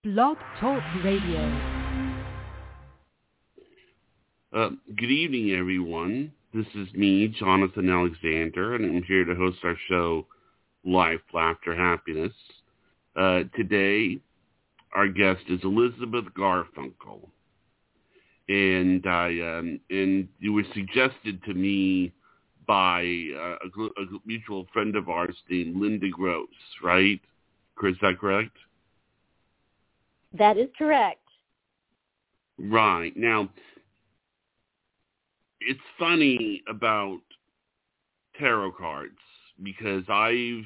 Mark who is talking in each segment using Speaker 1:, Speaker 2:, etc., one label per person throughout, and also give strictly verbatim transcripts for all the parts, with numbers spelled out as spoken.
Speaker 1: Blog Talk Radio.
Speaker 2: Uh, good evening, everyone. This is me, Jonathan Alexander, and I'm here to host our show, Life, Laughter, Happiness. Uh, today, our guest is Elizabeth Garfunkel, and I um, and you were suggested to me by uh, a, a mutual friend of ours named Linda Gross, right? Is that correct?
Speaker 3: That is correct.
Speaker 2: Right. Now, it's funny about tarot cards because I've,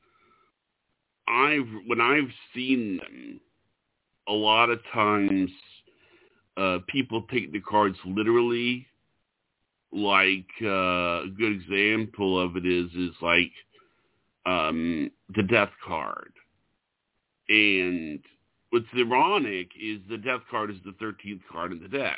Speaker 2: I've, when I've seen them, a lot of times uh, people take the cards literally. Like uh, a good example of it is is like um, the Death card, and what's ironic is the Death card is the thirteenth card in the deck.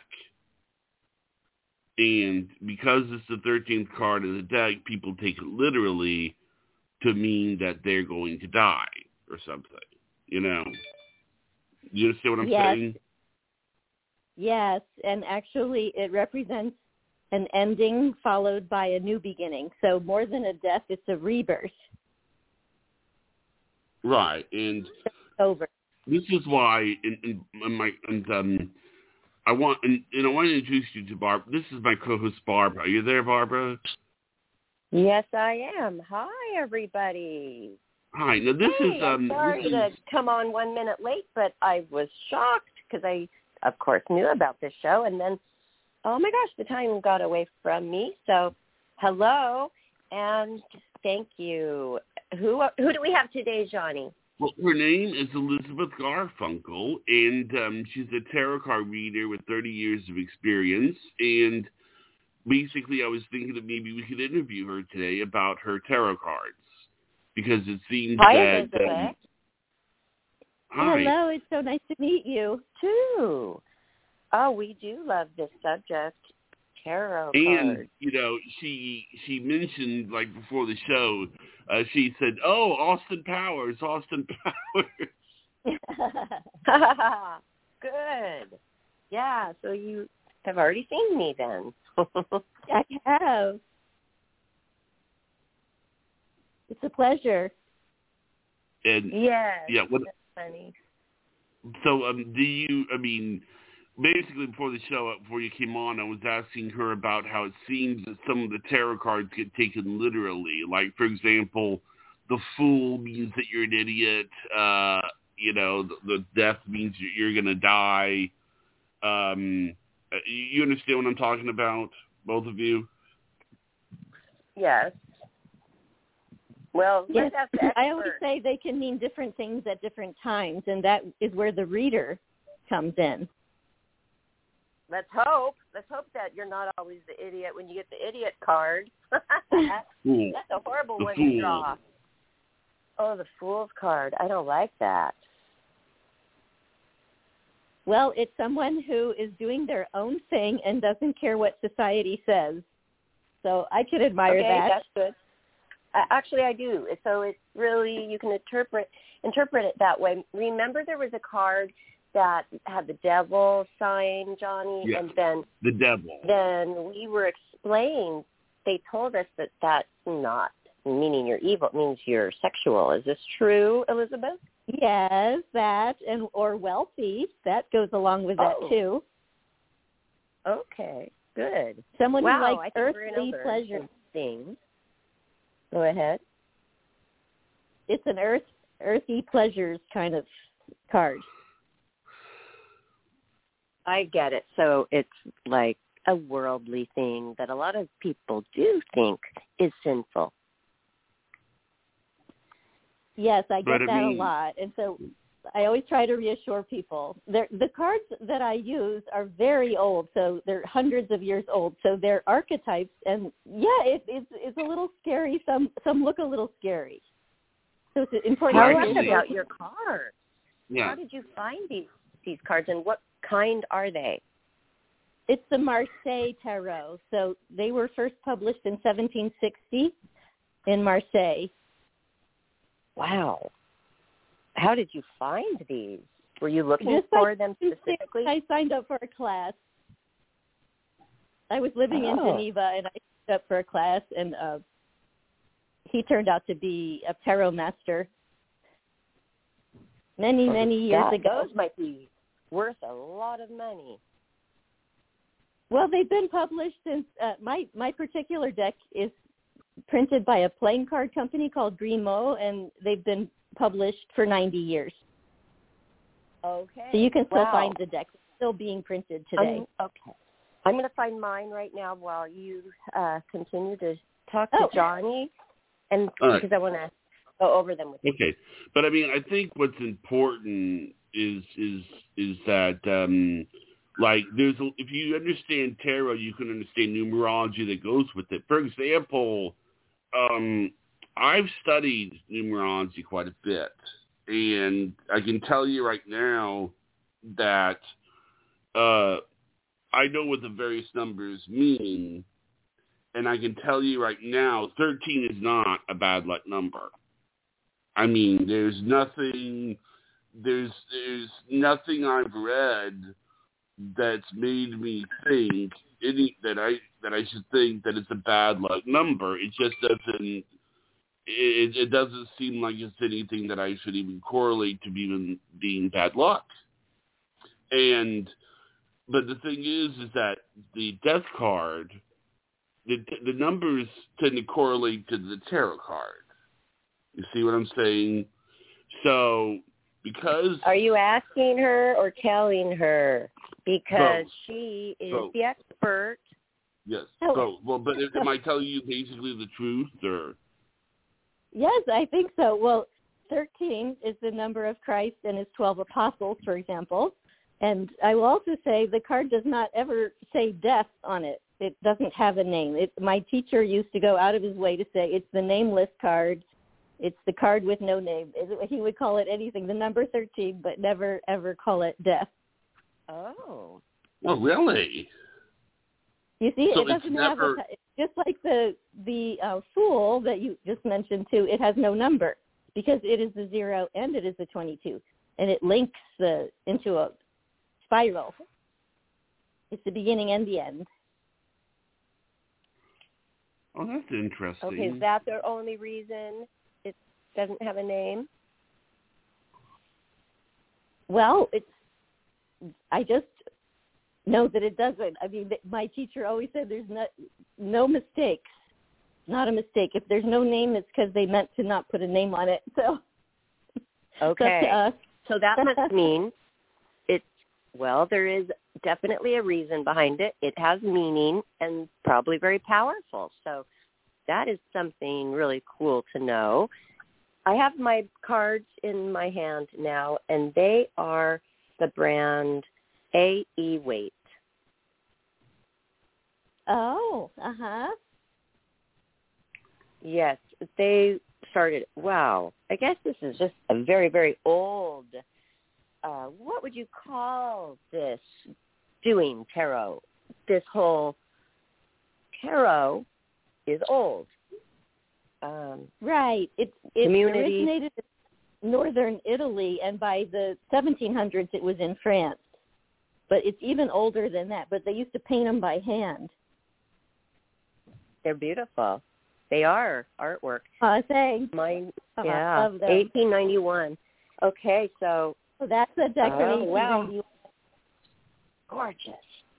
Speaker 2: And because it's the thirteenth card in the deck, people take it literally to mean that they're going to die or something. You know? You understand what I'm
Speaker 3: yes.
Speaker 2: saying?
Speaker 3: Yes, and actually it represents an ending followed by a new beginning. So more than a death, it's a rebirth.
Speaker 2: Right, and
Speaker 3: it's over.
Speaker 2: This is why, in, in, in my, and, um, I want, and, and I want to introduce you to Barbara. This is my co-host, Barbara. Are you there, Barbara?
Speaker 4: Yes, I am. Hi, everybody.
Speaker 2: Hi. Now, this
Speaker 4: hey,
Speaker 2: is... Um,
Speaker 4: I'm sorry
Speaker 2: this
Speaker 4: to
Speaker 2: is...
Speaker 4: come on one minute late, but I was shocked because I, of course, knew about this show. And then, oh, my gosh, the time got away from me. So, hello, and thank you. Who Who do we have today, Johnny?
Speaker 2: Well, her name is Elizabeth Garfunkel, and um, she's a tarot card reader with thirty years of experience. And basically, I was thinking that maybe we could interview her today about her tarot cards, because it seems
Speaker 4: Hi,
Speaker 2: that...
Speaker 4: Elizabeth.
Speaker 2: Um, hi.
Speaker 3: Hello, it's so nice to meet you.
Speaker 4: Too. Oh, we do love this subject, tarot
Speaker 2: and,
Speaker 4: cards.
Speaker 2: you know, she she mentioned, like, before the show, uh, she said, oh, Austin Powers, Austin Powers.
Speaker 4: Good. Yeah, so you have already seen me then.
Speaker 3: I have. It's a pleasure.
Speaker 2: And
Speaker 4: yes,
Speaker 2: yeah, what,
Speaker 4: that's funny.
Speaker 2: So, um, do you, I mean, basically before the show, before you came on, I was asking her about how it seems that some of the tarot cards get taken literally. Like, for example, the Fool means that you're an idiot. Uh, you know, the, the Death means you're going to die. Um, you understand what I'm talking about, both of you?
Speaker 4: Yes. Well,
Speaker 3: yes.
Speaker 4: let's ask the expert.
Speaker 3: I always say they can mean different things at different times, and that is where the reader comes in.
Speaker 4: Let's hope. Let's hope that you're not always the idiot when you get the idiot card. That's a horrible
Speaker 2: the
Speaker 4: one
Speaker 2: fool.
Speaker 4: to draw. Oh, the Fool's card. I don't like that.
Speaker 3: Well, it's someone who is doing their own thing and doesn't care what society says. So I can admire
Speaker 4: okay,
Speaker 3: that.
Speaker 4: That's good. Uh, actually, I do. So it's really, you can interpret interpret it that way. Remember there was a card that had the devil sign, Johnny,
Speaker 2: yeah,
Speaker 4: and then
Speaker 2: the devil.
Speaker 4: Then we were explained, they told us that that's not meaning you're evil. It means you're sexual. Is this true, Elizabeth?
Speaker 3: Yes, that, and or wealthy. That goes along with that,
Speaker 4: oh.
Speaker 3: too.
Speaker 4: Okay, good.
Speaker 3: Someone
Speaker 4: wow,
Speaker 3: who likes
Speaker 4: I think
Speaker 3: earthly pleasure.
Speaker 4: Things. Go ahead.
Speaker 3: It's an earth, earthy pleasures kind of card.
Speaker 4: I get it. So it's like a worldly thing that a lot of people do think is sinful.
Speaker 3: Yes, I get
Speaker 2: But, I
Speaker 3: that
Speaker 2: mean,
Speaker 3: a lot. And so I always try to reassure people. They're, the cards that I use are very old, so they're hundreds of years old. So they're archetypes, and yeah, it, it's it's a little scary. Some some look a little scary. So it's important.
Speaker 4: Tell
Speaker 3: to
Speaker 4: us
Speaker 2: actually,
Speaker 4: about your cards.
Speaker 2: Yeah.
Speaker 4: How did you find these these cards, and what kind are they?
Speaker 3: It's the Marseille Tarot. So they were first published in seventeen sixty in Marseille.
Speaker 4: Wow. How did you find these? Were you looking
Speaker 3: Just
Speaker 4: for
Speaker 3: like,
Speaker 4: them specifically?
Speaker 3: I signed up for a class. I was living
Speaker 4: Oh.
Speaker 3: in Geneva, and I signed up for a class, and uh, he turned out to be a tarot master many,
Speaker 4: Well,
Speaker 3: many years
Speaker 4: that,
Speaker 3: ago.
Speaker 4: Those might be worth a lot of money.
Speaker 3: Well, they've been published since uh, my my particular deck is printed by a playing card company called Grimaud, and they've been published for ninety years.
Speaker 4: Okay.
Speaker 3: So you can still
Speaker 4: Wow.
Speaker 3: find the deck. It's still being printed today.
Speaker 4: Um, okay. I'm going to find mine right now while you uh, continue to talk
Speaker 3: Oh.
Speaker 4: to Johnny, and
Speaker 2: All right.
Speaker 4: because I want to go over them with you.
Speaker 2: Okay, but I mean, I think what's important is is is that um, like there's a, if you understand tarot, you can understand numerology that goes with it. For example, um, I've studied numerology quite a bit, and I can tell you right now that uh, I know what the various numbers mean, and I can tell you right now, thirteen is not a bad luck number. I mean, there's nothing, there's there's nothing I've read that's made me think any that I that I should think that it's a bad luck number. It just doesn't. It, it doesn't seem like it's anything that I should even correlate to even being bad luck. And but the thing is, is that the death card, the the numbers tend to correlate to the tarot card. You see what I'm saying? So, because...
Speaker 4: Are you asking her or telling her? Because
Speaker 2: Both.
Speaker 4: she is
Speaker 2: Both.
Speaker 4: the expert.
Speaker 2: Yes.
Speaker 3: Oh.
Speaker 2: So, well, but am I telling you basically the truth, or...
Speaker 3: Yes, I think so. Well, thirteen is the number of Christ and his twelve apostles, for example. And I will also say the card does not ever say death on it. It doesn't have a name. It, my teacher used to go out of his way to say it's the nameless card. It's the card with no name. He would call it anything, the number thirteen, but never, ever call it death.
Speaker 4: Oh.
Speaker 2: Oh, really?
Speaker 3: You see,
Speaker 2: So
Speaker 3: it doesn't
Speaker 2: it's
Speaker 3: have
Speaker 2: never...
Speaker 3: a, it's just like the the uh, Fool that you just mentioned too. It has no number because it is the zero and it is the twenty-two, and it links the into a spiral. It's the beginning and the end.
Speaker 2: Oh, that's interesting.
Speaker 4: Okay, is that the only reason it doesn't have a name?
Speaker 3: Well, it's. I just know that it doesn't. I mean, my teacher always said there's no no mistakes. Not a mistake. If there's no name, it's because they meant to not put a name on it. So.
Speaker 4: Okay.
Speaker 3: It's up to us.
Speaker 4: So that must mean it's, well, there is definitely a reason behind it. It has meaning and probably very powerful. So that is something really cool to know. I have my cards in my hand now, and they are the brand A E Waite.
Speaker 3: Oh, uh-huh.
Speaker 4: Yes, they started, wow, I guess this is just a very, very old, uh, what would you call this doing tarot? This whole tarot is old. Um,
Speaker 3: Right. It, it
Speaker 4: Community.
Speaker 3: originated in northern Italy, and by the seventeen hundreds it was in France. But it's even older than that. But they used to paint them by hand.
Speaker 4: they're beautiful. They are artwork.
Speaker 3: Uh, thanks.
Speaker 4: Mine,
Speaker 3: Uh,
Speaker 4: yeah,
Speaker 3: love them.
Speaker 4: eighteen ninety-one. Okay, so
Speaker 3: So that's a deck from
Speaker 4: Oh,
Speaker 3: eighteen
Speaker 4: wow.
Speaker 3: ninety-one.
Speaker 4: gorgeous.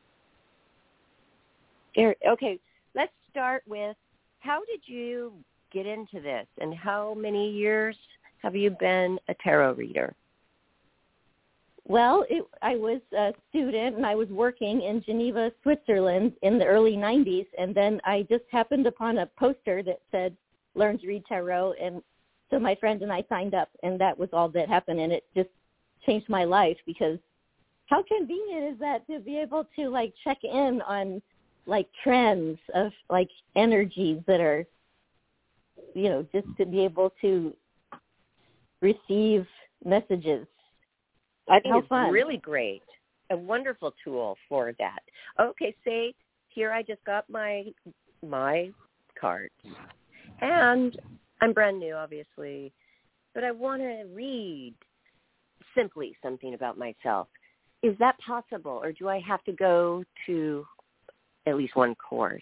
Speaker 4: There, okay, let's start with, how did you get into this, and how many years have you been a tarot reader?
Speaker 3: Well, it, I was a student, and I was working in Geneva, Switzerland in the early nineties, and then I just happened upon a poster that said, learn to read tarot, and so my friend and I signed up, and that was all that happened, and it just changed my life, because how convenient is that to be able to, like, check in on, like, trends of, like, energies that are, you know, just to be able to receive messages.
Speaker 4: I think
Speaker 3: How
Speaker 4: it's
Speaker 3: fun.
Speaker 4: really great. A wonderful tool for that. Okay, say here I just got my my cards. And I'm brand new, obviously, but I want to read simply something about myself. Is that possible, or do I have to go to at least one course?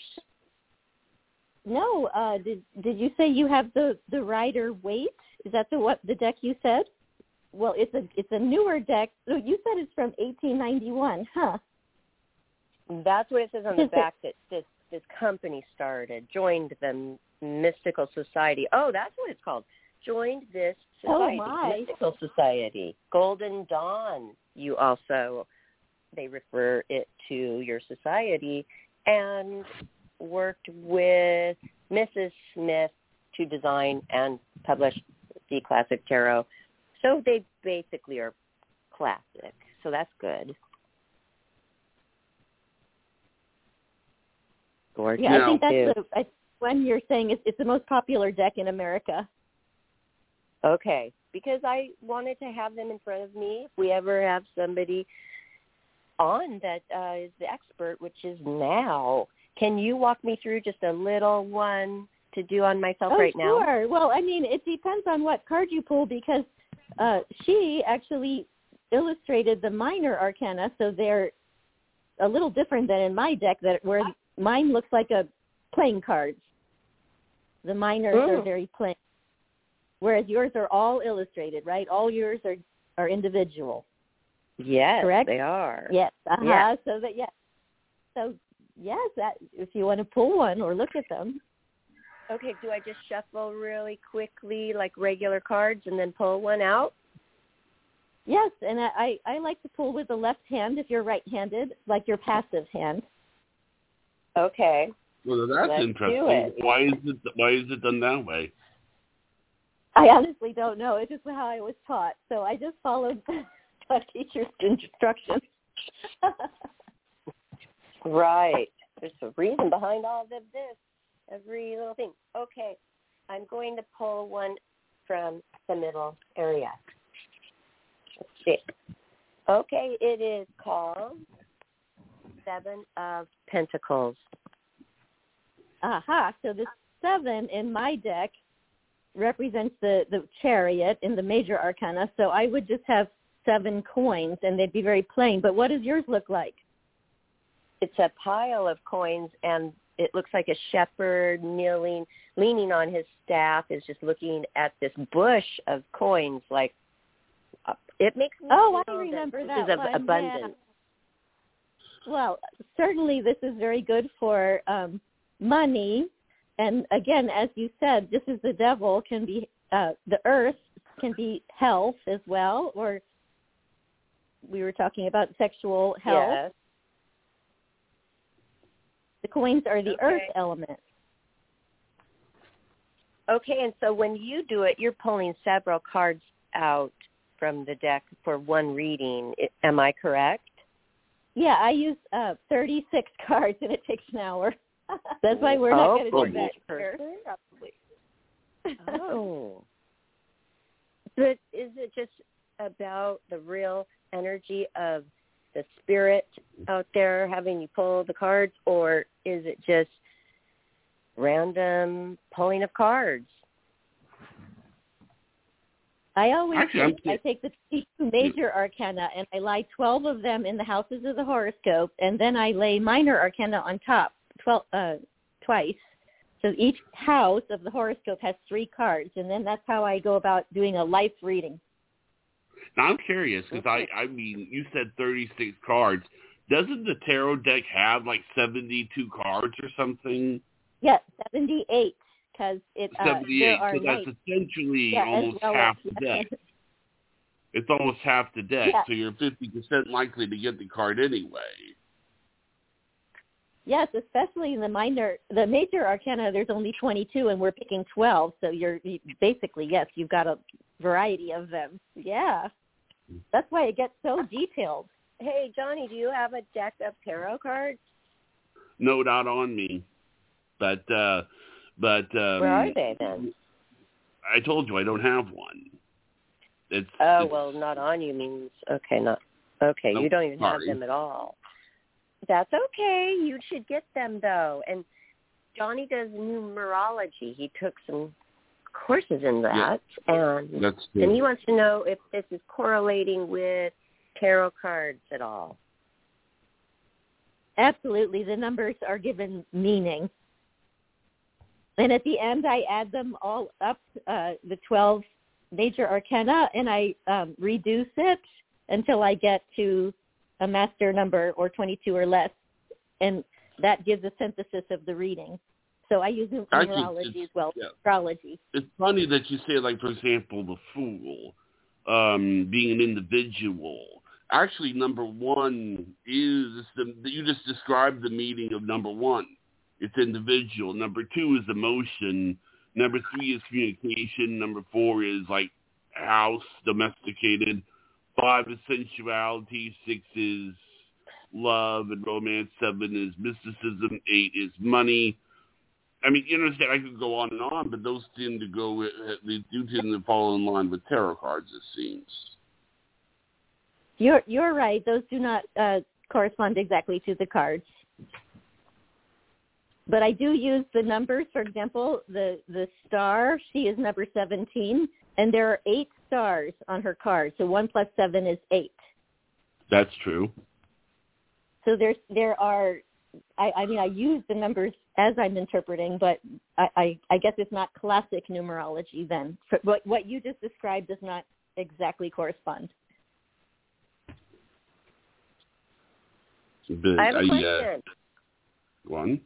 Speaker 3: No, uh, did did you say you have the, the Rider Waite? Is that the what the deck you said? Well, it's a it's a newer deck. So you said it's from eighteen ninety-one, huh?
Speaker 4: That's what it says on the back, that this this company started, joined the Mystical Society. Oh, that's what it's called. Joined this society,
Speaker 3: oh my.
Speaker 4: Mystical Society. Golden Dawn, you also, they refer it to your society, and worked with Missus Smith to design and publish the Classic Tarot. So they basically are classic. So that's good. Gorgeous.
Speaker 3: Yeah, I think that's the I, when you're saying it's, it's the most popular deck in America.
Speaker 4: Okay, because I wanted to have them in front of me if we ever have somebody on that uh, is the expert, which is now. Can you walk me through just a little one to do on myself
Speaker 3: oh,
Speaker 4: right now?
Speaker 3: Sure. Well, I mean, it depends on what card you pull, because uh, she actually illustrated the minor arcana, so they're a little different than in my deck, that where mine looks like a playing cards. The minors
Speaker 4: mm.
Speaker 3: are very plain, whereas yours are all illustrated, right? All yours are, are individual.
Speaker 4: Yes,
Speaker 3: correct?
Speaker 4: They are.
Speaker 3: Yes. Uh-huh.
Speaker 4: Yes.
Speaker 3: So that yes. So yes, that if you want to pull one or look at them.
Speaker 4: Okay. Do I just shuffle really quickly like regular cards and then pull one out?
Speaker 3: Yes, and I, I like to pull with the left hand if you're right-handed, like your passive hand.
Speaker 4: Okay.
Speaker 2: Well, that's
Speaker 4: Let's
Speaker 2: interesting.
Speaker 4: do it.
Speaker 2: Why is it why is it done that way?
Speaker 3: I honestly don't know. It's just how I was taught. So I just followed the teacher's instructions.
Speaker 4: Right. There's a reason behind all of this, every little thing. Okay. I'm going to pull one from the middle area. Let's see. Okay, it is called Seven of Pentacles.
Speaker 3: Aha. So the seven in my deck represents the, the chariot in the major arcana. So I would just have seven coins, and they'd be very plain. But what does yours look like?
Speaker 4: It's a pile of coins, and it looks like a shepherd kneeling, leaning on his staff, is just looking at this bush of coins. Like, uh, it makes me
Speaker 3: oh,
Speaker 4: feel
Speaker 3: I remember
Speaker 4: that,
Speaker 3: that
Speaker 4: this is
Speaker 3: one.
Speaker 4: of abundance.
Speaker 3: Yeah. Well, certainly this is very good for um, money. And again, as you said, this is the devil, can be uh, the earth, can be health as well, or we were talking about sexual health.
Speaker 4: Yes.
Speaker 3: The coins are the
Speaker 4: Okay.
Speaker 3: earth element.
Speaker 4: Okay, and so when you do it, you're pulling several cards out from the deck for one reading. Am I correct?
Speaker 3: Yeah, I use uh, thirty-six cards, and it takes an hour. That's why we're not
Speaker 4: oh,
Speaker 3: going to
Speaker 4: for
Speaker 3: do that
Speaker 4: each
Speaker 3: here.
Speaker 4: person? Oh. But is it just about the real energy of the spirit out there having you pull the cards, or is it just random pulling of cards?
Speaker 3: I always
Speaker 2: Actually,
Speaker 3: take, I take the two major arcana, and I lie twelve of them in the houses of the horoscope, and then I lay minor arcana on top twelve uh, twice. So each house of the horoscope has three cards, and then that's how I go about doing a life reading.
Speaker 2: Now, I'm curious, because I, I mean, you said thirty-six cards. Doesn't the tarot deck have like seventy-two cards or something?
Speaker 3: Yes, seventy-eight, because it uh,
Speaker 2: seventy-eight,
Speaker 3: there are
Speaker 2: so that's
Speaker 3: nights.
Speaker 2: essentially
Speaker 3: Yeah,
Speaker 2: almost
Speaker 3: well
Speaker 2: half
Speaker 3: as,
Speaker 2: the
Speaker 3: yeah.
Speaker 2: deck. It's almost half the deck,
Speaker 3: Yeah.
Speaker 2: so you're fifty percent likely to get the card anyway.
Speaker 3: Yes, especially in the minor, the major arcana, there's only twenty-two, and we're picking twelve. So you're you, basically, yes, you've got a variety of them. Yeah, that's why it gets so detailed.
Speaker 4: Hey, Johnny, do you have a deck of tarot cards?
Speaker 2: No, not on me. But, uh, but um,
Speaker 4: Where are they then?
Speaker 2: I told you I don't have one. It's,
Speaker 4: Oh,
Speaker 2: it's,
Speaker 4: well, not on you means, okay, not, okay,
Speaker 2: Nope,
Speaker 4: you don't even
Speaker 2: sorry.
Speaker 4: have them at all. That's okay. You should get them, though. And Johnny does numerology. He took some courses in that.
Speaker 2: Yeah.
Speaker 4: And,
Speaker 2: That's
Speaker 4: and he wants to know if this is correlating with tarot cards at all.
Speaker 3: Absolutely. The numbers are given meaning. And at the end, I add them all up, uh, the twelve major arcana, and I um, reduce it until I get to a master number or twenty-two or less. And that gives a synthesis of the reading. So I use numerology as well, yeah. Astrology.
Speaker 2: It's funny that you say, like, for example, the Fool, um, being an individual. Actually, number one is, the, you just described the meaning of number one. It's individual. Number two is emotion. Number three is communication. Number four is, like, house, domesticated. Five is sensuality. Six is love and romance. Seven is mysticism. Eight is money. I mean, you understand, I could go on and on, but those tend to go, they do tend to fall in line with tarot cards, it seems.
Speaker 3: You're you're right. Those do not uh, correspond exactly to the cards. But I do use the numbers. For example, the, the star, she is number seventeen, and there are eight stars on her card. So one plus seven is eight.
Speaker 2: That's true.
Speaker 3: So there's there are, I, I mean, I use the numbers as I'm interpreting, but I, I, I guess it's not classic numerology then. For what, what you just described does not exactly correspond.
Speaker 2: But,
Speaker 4: I have a
Speaker 2: uh,
Speaker 4: question.
Speaker 2: Yeah. One.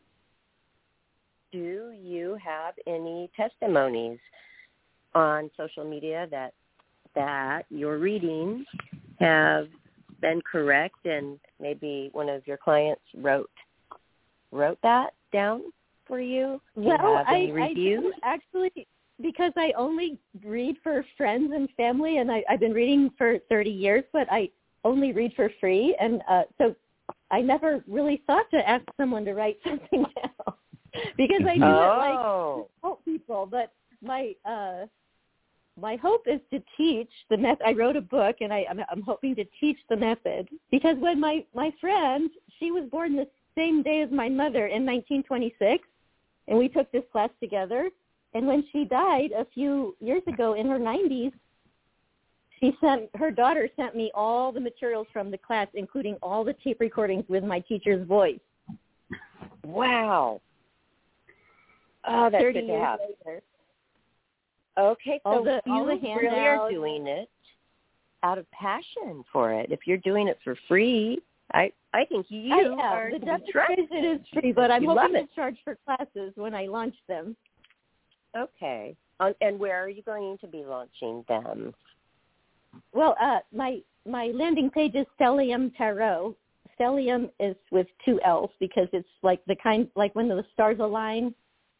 Speaker 4: Do you have any testimonies on social media that that your readings have been correct, and maybe one of your clients wrote wrote that down for you? Do
Speaker 3: well,
Speaker 4: you have
Speaker 3: I,
Speaker 4: any reviews?
Speaker 3: I actually, because I only read for friends and family, and I, I've been reading for thirty years, but I only read for free, and uh, so I never really thought to ask someone to write something down because I do
Speaker 4: oh.
Speaker 3: it like to help people. But my uh, my hope is to teach the method. I wrote a book, and I, I'm, I'm hoping to teach the method, because when my, my friend, she was born the same day as my mother in nineteen twenty-six, and we took this class together. And when she died a few years ago in her nineties, she sent her daughter sent me all the materials from the class, including all the tape recordings with my teacher's voice.
Speaker 4: Wow. Oh, that's
Speaker 3: thirty
Speaker 4: good to
Speaker 3: years
Speaker 4: have.
Speaker 3: later.
Speaker 4: Okay, so
Speaker 3: all the,
Speaker 4: you
Speaker 3: all the
Speaker 4: really are
Speaker 3: handouts.
Speaker 4: doing it out of passion for it. If you're doing it for free, I I think you
Speaker 3: I am.
Speaker 4: are
Speaker 3: The
Speaker 4: to be trusted.
Speaker 3: demonstration is free, but I'm
Speaker 4: you
Speaker 3: hoping
Speaker 4: love
Speaker 3: to charge for classes when I launch them.
Speaker 4: Okay. Um, and where are you going to be launching them?
Speaker 3: Well, uh, my my landing page is Stellium Tarot. Stellium is with two L's because it's like the kind, like when the stars align.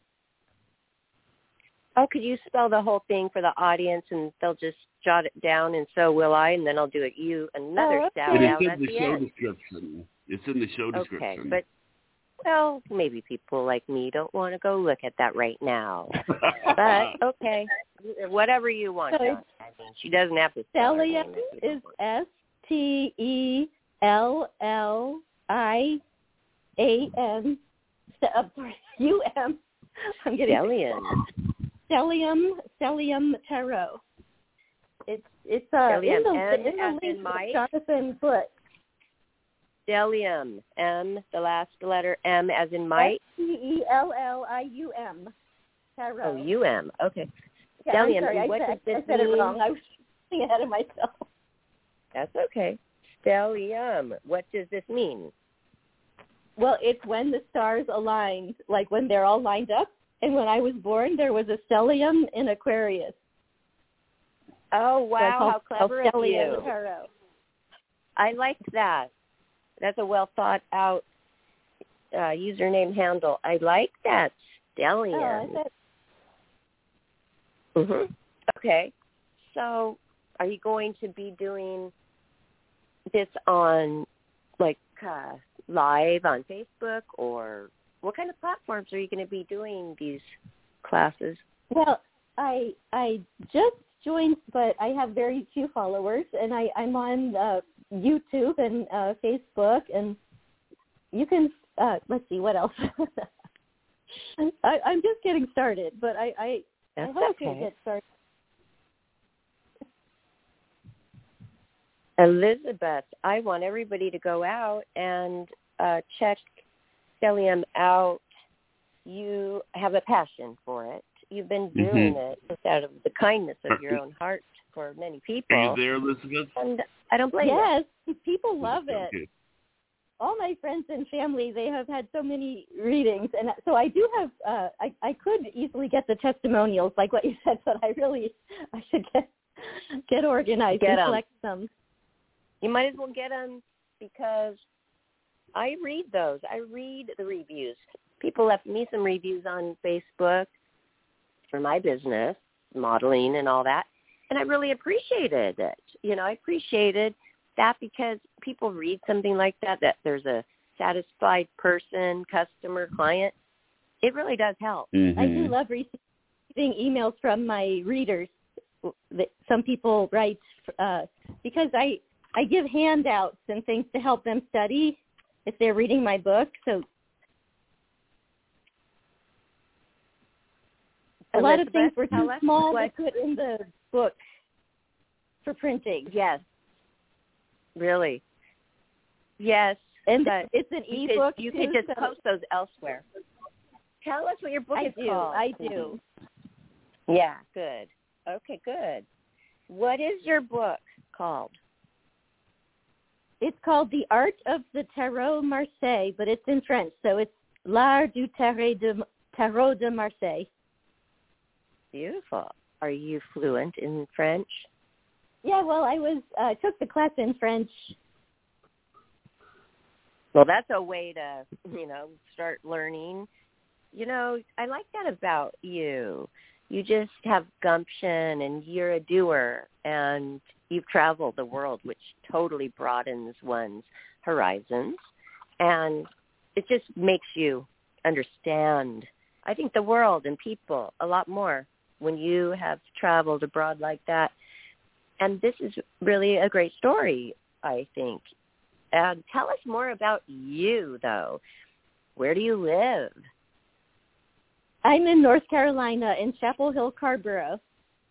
Speaker 4: Oh, could you spell the whole thing for the audience, and they'll just jot it down, and so will I, and then I'll do it you another
Speaker 3: Oh, okay.
Speaker 4: shout
Speaker 2: And
Speaker 4: out
Speaker 2: it's
Speaker 4: at
Speaker 2: in the,
Speaker 4: the
Speaker 2: show
Speaker 4: end.
Speaker 2: description. It's in the show description.
Speaker 4: Okay, but well, maybe people like me don't want to go look at that right now. But okay, whatever you want.
Speaker 3: So
Speaker 4: Dawn. I mean, she doesn't have to spell her
Speaker 3: Stellium
Speaker 4: name if you
Speaker 3: is
Speaker 4: don't want.
Speaker 3: S T E L L I A M. I'm sorry, U M. I'm getting
Speaker 4: Stellium.
Speaker 3: Stellium, Stellium Tarot. It's it's uh
Speaker 4: Stellium,
Speaker 3: in the,
Speaker 4: M
Speaker 3: in the
Speaker 4: as
Speaker 3: link
Speaker 4: in Mike?
Speaker 3: of Jonathan's book.
Speaker 4: Stellium. M, the last letter M as in Mike.
Speaker 3: S T E L L I U M. Tarot.
Speaker 4: Oh, U M. Okay.
Speaker 3: Yeah,
Speaker 4: Stellium.
Speaker 3: I'm sorry,
Speaker 4: And what
Speaker 3: I,
Speaker 4: does
Speaker 3: said,
Speaker 4: this
Speaker 3: I said
Speaker 4: mean?
Speaker 3: it wrong. I was getting ahead of myself.
Speaker 4: That's okay. Stellium. What does this mean?
Speaker 3: Well, it's when the stars aligned, like when they're all lined up. And when I was born, there was a stellium in Aquarius.
Speaker 4: Oh, wow.
Speaker 3: So
Speaker 4: How clever of
Speaker 3: stellium
Speaker 4: you.
Speaker 3: Tarot.
Speaker 4: I like that. That's a well thought out uh, username handle. I like that. Stellium.
Speaker 3: Oh,
Speaker 4: Mm-hmm. Okay. So are you going to be doing this on, like, uh, live on Facebook, or what kind of platforms are you going to be doing these classes?
Speaker 3: well, I I just joined, but I have very few followers, and I, I'm on uh, YouTube and uh, Facebook, and you can, uh, let's see, what else? I, I'm just getting started, but I, I
Speaker 4: That's
Speaker 3: I hope
Speaker 4: okay.
Speaker 3: you get started.
Speaker 4: Elizabeth, I want everybody to go out and uh, check Stellium out. You have a passion for it. You've been doing
Speaker 2: mm-hmm.
Speaker 4: it just out of the kindness of your own heart for many people.
Speaker 2: Are you there, Elizabeth?
Speaker 4: And I don't blame
Speaker 3: yes,
Speaker 4: you.
Speaker 3: Yes, people love it.
Speaker 2: Okay.
Speaker 3: All my friends and family, they have had so many readings. And so I do have, uh, I, I could easily get the testimonials like what you said, but I really, I should get get organized
Speaker 4: get
Speaker 3: and
Speaker 4: them.
Speaker 3: collect them.
Speaker 4: You might as well get them because I read those. I read the reviews. People left me some reviews on Facebook for my business, modeling and all that, and I really appreciated it. You know, I appreciated that because people read something like that, that there's a satisfied person, customer, client. It really does help.
Speaker 2: Mm-hmm.
Speaker 3: I do love receiving emails from my readers. Some people write uh, because I I give handouts and things to help them study if they're reading my book. So a lot of things were too small to put in the book for printing.
Speaker 4: Yes. Really? Yes.
Speaker 3: And
Speaker 4: but
Speaker 3: it's an
Speaker 4: you
Speaker 3: ebook.
Speaker 4: Could, you
Speaker 3: too,
Speaker 4: could just
Speaker 3: so
Speaker 4: post those elsewhere. Tell us what your book
Speaker 3: I
Speaker 4: is
Speaker 3: do,
Speaker 4: called.
Speaker 3: I do.
Speaker 4: Yeah, good. Okay, good. What is your book called?
Speaker 3: It's called The Art of the Tarot Marseille, but it's in French, so it's L'Art du Tarot de, Tarot de Marseille.
Speaker 4: Beautiful. Are you fluent in French?
Speaker 3: Yeah, well, I was uh, took the class in French.
Speaker 4: Well, that's a way to, you know, start learning. You know, I like that about you. You just have gumption and you're a doer and you've traveled the world, which totally broadens one's horizons. And it just makes you understand, I think, the world and people a lot more when you have traveled abroad like that. And this is really a great story, I think. And tell us more about you, though. Where do you live?
Speaker 3: I'm in North Carolina, in Chapel Hill, Carborough.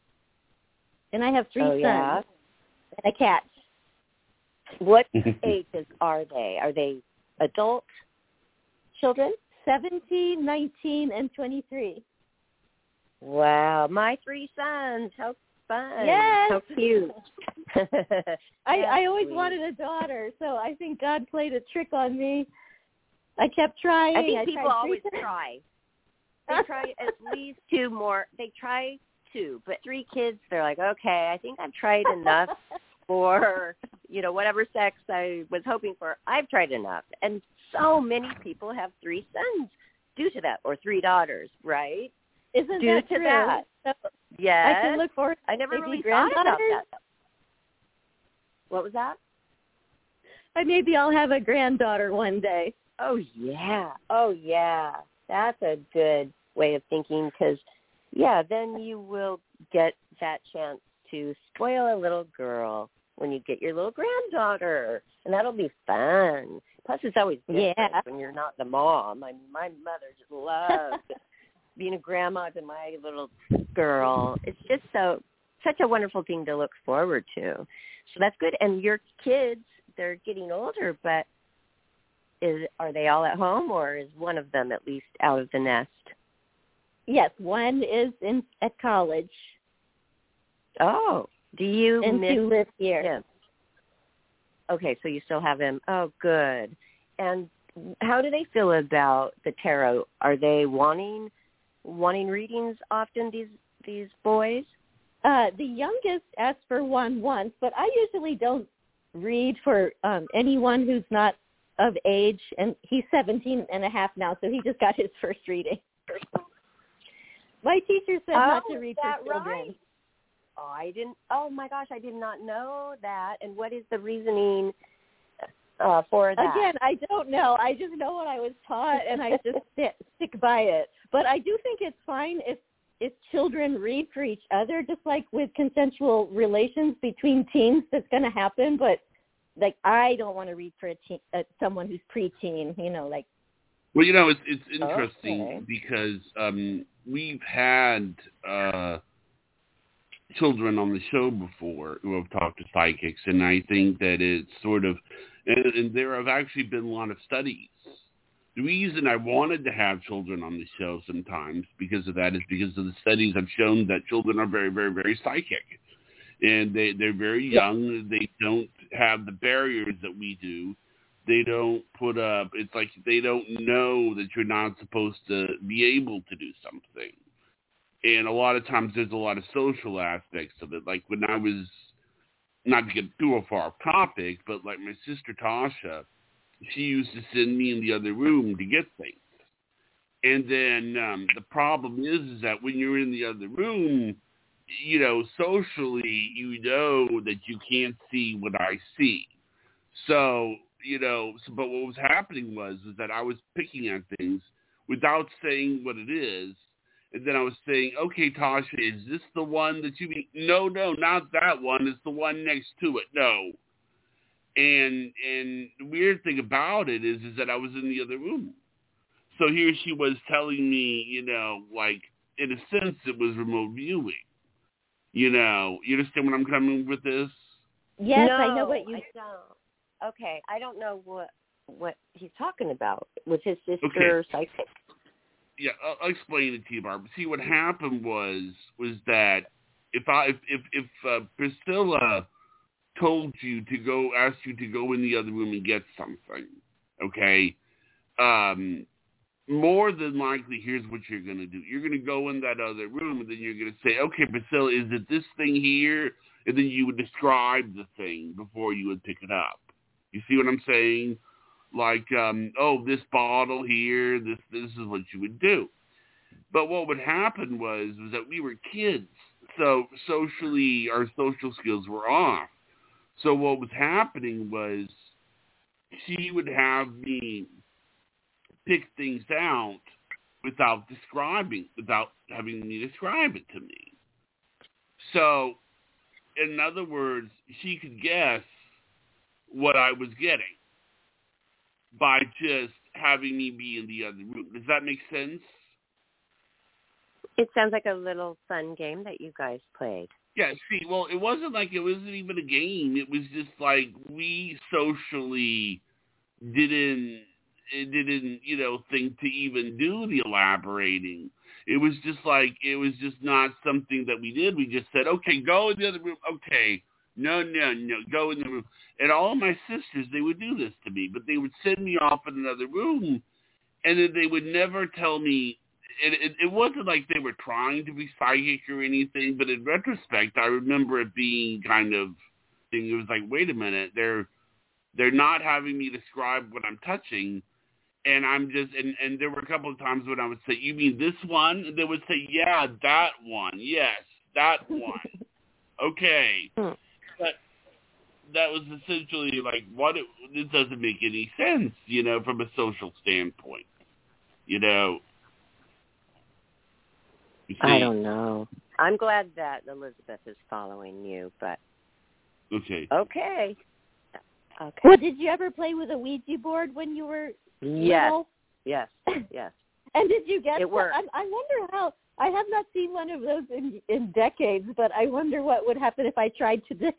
Speaker 3: And I have three
Speaker 4: oh,
Speaker 3: sons
Speaker 4: yeah?
Speaker 3: and a cat.
Speaker 4: What ages are they? Are they adult children?
Speaker 3: seventeen, nineteen, and twenty-three.
Speaker 4: Wow. My three sons. How fun.
Speaker 3: Yes.
Speaker 4: How cute.
Speaker 3: I, I always
Speaker 4: sweet.
Speaker 3: wanted a daughter, so I think God played a trick on me. I kept trying.
Speaker 4: I think
Speaker 3: I
Speaker 4: people
Speaker 3: tried
Speaker 4: always
Speaker 3: three
Speaker 4: try. They try at least two more. They try two, but three kids, they're like, okay, I think I've tried enough for, you know, whatever sex I was hoping for. I've tried enough. And so many people have three sons due to that, or three daughters, right?
Speaker 3: Isn't
Speaker 4: due
Speaker 3: that
Speaker 4: to
Speaker 3: true?
Speaker 4: that.
Speaker 3: So
Speaker 4: yes.
Speaker 3: I can look forward to
Speaker 4: I never
Speaker 3: maybe
Speaker 4: really thought about
Speaker 3: granddaughters.
Speaker 4: that. What was that?
Speaker 3: I maybe I'll have a granddaughter one day.
Speaker 4: Oh, yeah. Oh, yeah. That's a good way of thinking because, yeah, then you will get that chance to spoil a little girl when you get your little granddaughter, and that'll be fun. Plus, it's always different
Speaker 3: Yeah.
Speaker 4: when you're not the mom. I mean, my mother just loved being a grandma to my little girl. It's just so such a wonderful thing to look forward to. So that's good. And your kids, they're getting older, but is are they all at home, or is one of them at least out of the nest?
Speaker 3: Yes, one is in at college.
Speaker 4: Oh, do you
Speaker 3: and
Speaker 4: miss
Speaker 3: two live here.
Speaker 4: him? Okay, so you still have him. Oh, good. And how do they feel about the tarot? Are they wanting wanting readings often, these these boys?
Speaker 3: Uh, the youngest asked for one once, but I usually don't read for um, anyone who's not of age, and he's seventeen and a half now, so he just got his first reading. My teacher said
Speaker 4: oh,
Speaker 3: not to read
Speaker 4: is that
Speaker 3: for children.
Speaker 4: Right? Oh, I didn't. Oh my gosh, I did not know that. And what is the reasoning uh, for that?
Speaker 3: Again, I don't know. I just know what I was taught, and I just stick, stick by it. But I do think it's fine if if children read for each other, just like with consensual relations between teens, that's going to happen. But like, I don't want to read for a teen, uh, someone who's preteen. You know, like.
Speaker 2: Well, you know, it's it's interesting
Speaker 4: okay.
Speaker 2: because um, we've had uh, children on the show before who have talked to psychics, and I think that it's sort of, and, and there have actually been a lot of studies. The reason I wanted to have children on the show sometimes because of that is because of the studies have shown that children are very, very, very psychic. And they, they're very young. They don't have the barriers that we do. They don't put up, it's like they don't know that you're not supposed to be able to do something. And a lot of times there's a lot of social aspects of it. Like when I was, not to get too far off topic, but like my sister Tasha, she used to send me in the other room to get things. And then um, the problem is, is that when you're in the other room, you know, socially, you know that you can't see what I see. So, you know, so, but what was happening was, was that I was picking at things without saying what it is. And then I was saying, okay, Tasha, is this the one that you mean? No, no, not that one. It's the one next to it. No. And and the weird thing about it is, is that I was in the other room. So here she was telling me, you know, like, in a sense, it was remote viewing. You know, you understand what I'm coming with this?
Speaker 3: Yes,
Speaker 4: no,
Speaker 3: I know what you...
Speaker 4: I don't. Okay, I don't know what what he's talking about. Was his sister
Speaker 2: okay.
Speaker 4: psychic?
Speaker 2: Yeah, I'll, I'll explain it to you, Barbara. See, what happened was was that if I if if, if uh, Priscilla told you to go, asked you to go in the other room and get something, okay, um, more than likely, here's what you're going to do. You're going to go in that other room, and then you're going to say, okay, Priscilla, is it this thing here? And then you would describe the thing before you would pick it up. You see what I'm saying? Like, um, oh, this bottle here, this this is what you would do. But what would happen was, was that we were kids, so socially, our social skills were off. So what was happening was she would have me pick things out without describing, without having me describe it to me. So, in other words, she could guess what I was getting by just having me be in the other room. Does that make sense?
Speaker 4: It sounds like a little fun game that you guys played.
Speaker 2: Yeah, see, well, it wasn't like it wasn't even a game. It was just like we socially didn't, it didn't, you know, think to even do the elaborating. It was just like, it was just not something that we did. We just said, okay, go in the other room. Okay, no, no, no, go in the room. And all of my sisters, they would do this to me, but they would send me off in another room, and then they would never tell me. It, it, it wasn't like they were trying to be psychic or anything, but in retrospect, I remember it being kind of, it was like, wait a minute, they're they're not having me describe what I'm touching, and I'm just, and, and there were a couple of times when I would say, you mean this one? And they would say, yeah, that one, yes, that one, okay. But that was essentially like, what, it, it doesn't make any sense, you know, from a social standpoint, you know.
Speaker 4: I don't know. I'm glad that Elizabeth is following you, but
Speaker 2: okay.
Speaker 4: Okay. Okay.
Speaker 3: Well, did you ever play with a Ouija board when you were
Speaker 4: yes.
Speaker 3: little?
Speaker 4: Yes. Yes.
Speaker 3: And did you get?
Speaker 4: It worked.
Speaker 3: I, I wonder how. I have not seen one of those in in decades, but I wonder what would happen if I tried today.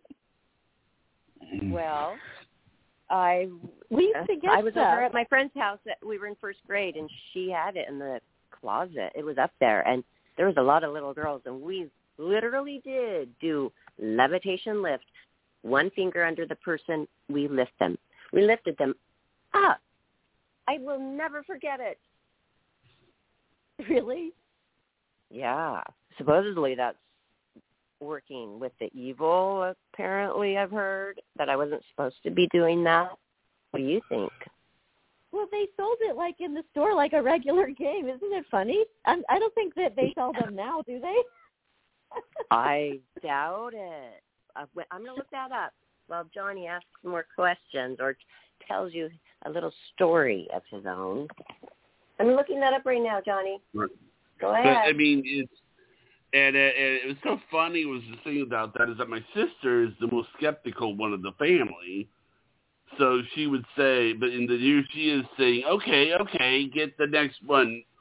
Speaker 4: Well, I
Speaker 3: we used to get
Speaker 4: I was
Speaker 3: stuff.
Speaker 4: over at my friend's house. That we were in first grade, and she had it in the closet. It was up there, and there was a lot of little girls, and we literally did do levitation lift. One finger under the person, we lift them. We lifted them up. I will never forget it.
Speaker 3: Really?
Speaker 4: Yeah. Supposedly that's working with the evil, apparently, I've heard, that I wasn't supposed to be doing that. What do you think?
Speaker 3: Well, they sold it like in the store, like a regular game. Isn't it funny? I'm, I don't think that they sell them now, do they?
Speaker 4: I doubt it. I'm going to look that up while Johnny asks more questions or tells you a little story of his own. I'm looking that up right now, Johnny.
Speaker 2: Right.
Speaker 4: Go ahead.
Speaker 2: But, I mean, it's, and, and it was so funny was the thing about that is that my sister is the most skeptical one of the family. So she would say, but in the year she is saying, okay, okay, get the next one.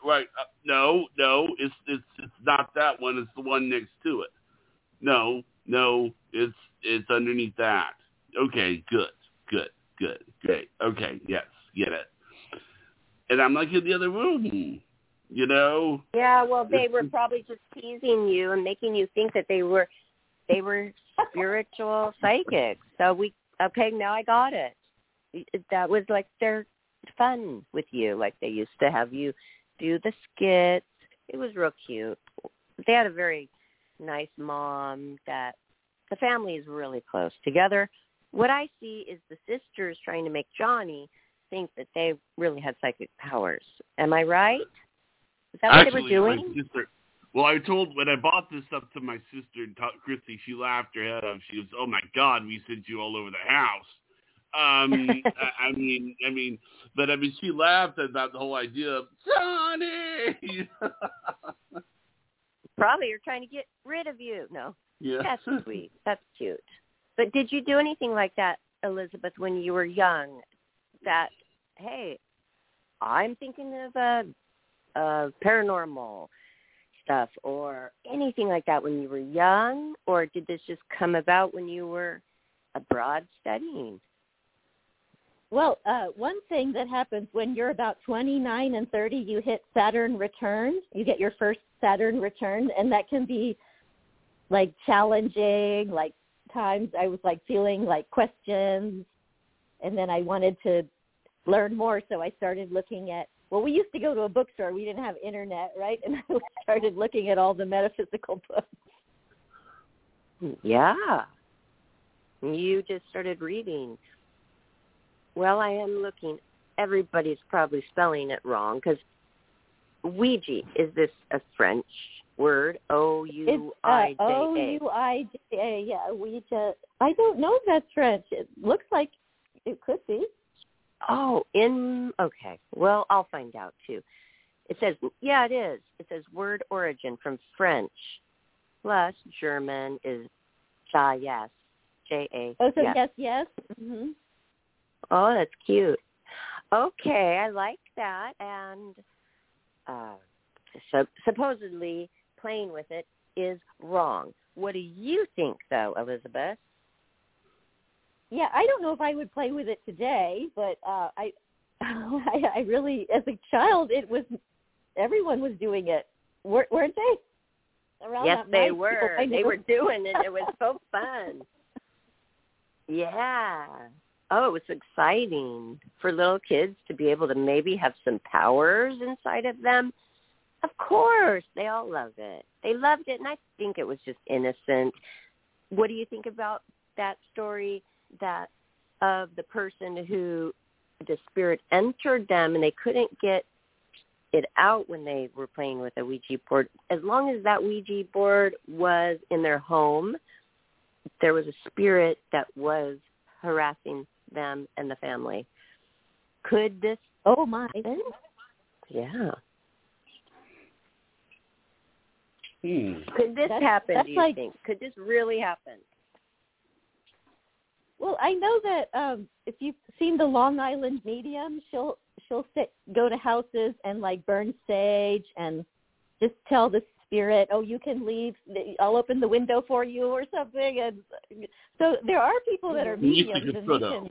Speaker 2: right. Uh, no, no, it's it's it's not that one. It's the one next to it. No, no, it's it's underneath that. Okay, good, good, good, great. Okay, yes, get it. And I'm like in the other room, you know.
Speaker 4: Yeah, well, they were probably just teasing you and making you think that they were they were spiritual psychics. So we okay, now I got it. That was like their fun with you, like they used to have you do the skits. It was real cute. They had a very nice mom. That the family is really close together. What I see is the sisters trying to make Johnny think that they really had psychic powers. Am I right? Is that
Speaker 2: Actually,
Speaker 4: what they were doing?
Speaker 2: My sister, well, I told, when I bought this up to my sister, Christy, she laughed her head off. She goes, oh, my God, we sent you all over the house. Um, I, I mean, I mean, but I mean, she laughed about the whole idea of Johnny.
Speaker 4: Probably you're trying to get rid of you. No,
Speaker 2: yeah,
Speaker 4: that's sweet. That's cute. But did you do anything like that, Elizabeth, when you were young? That, hey, I'm thinking of a, a paranormal stuff or anything like that when you were young, or did this just come about when you were abroad studying?
Speaker 3: Well, uh, one thing that happens when you're about twenty-nine and thirty, you hit Saturn return. You get your first Saturn return, and that can be, like, challenging. Like, times I was, like, feeling, like, questions, and then I wanted to learn more, so I started looking at, well, we used to go to a bookstore. We didn't have internet, right? And I started looking at all the metaphysical books.
Speaker 4: Yeah. You just started reading. Well, I am looking. Everybody's probably spelling it wrong because Ouija, is this a French word? O U I J A.
Speaker 3: O U I J A, yeah, Ouija. I don't know if that's French. It looks like it could be.
Speaker 4: Oh, in, okay. Well, I'll find out, too. It says, yeah, it is. It says word origin from French plus German is ja, yes, J A.
Speaker 3: Oh, so
Speaker 4: yes,
Speaker 3: yes, yes. Mm-hmm.
Speaker 4: Oh, that's cute. Okay, I like that. And uh, so supposedly playing with it is wrong. What do you think, though, Elizabeth?
Speaker 3: Yeah, I don't know if I would play with it today, but uh, I, I, I really, as a child, it was everyone was doing it, weren't they? Around
Speaker 4: yes,
Speaker 3: that
Speaker 4: they
Speaker 3: night,
Speaker 4: were. They were doing it. It was so fun. Yeah. Oh, it was exciting for little kids to be able to maybe have some powers inside of them. Of course, they all love it. They loved it, and I think it was just innocent. What do you think about that story? That of the person who the spirit entered them and they couldn't get it out when they were playing with a Ouija board. As long as that Ouija board was in their home, there was a spirit that was harassing them and the family. Could this
Speaker 3: Oh, my.
Speaker 4: happen? Yeah.
Speaker 2: Hmm.
Speaker 4: Could this
Speaker 3: That's,
Speaker 4: happen,
Speaker 3: that's
Speaker 4: do you
Speaker 3: like,
Speaker 4: think? Could this really happen?
Speaker 3: Well, I know that um, if you've seen the Long Island Medium, she'll she'll sit, go to houses and like burn sage and just tell the spirit, "Oh, you can leave. I'll open the window for you," or something. And so there are people that are mediums, and they can.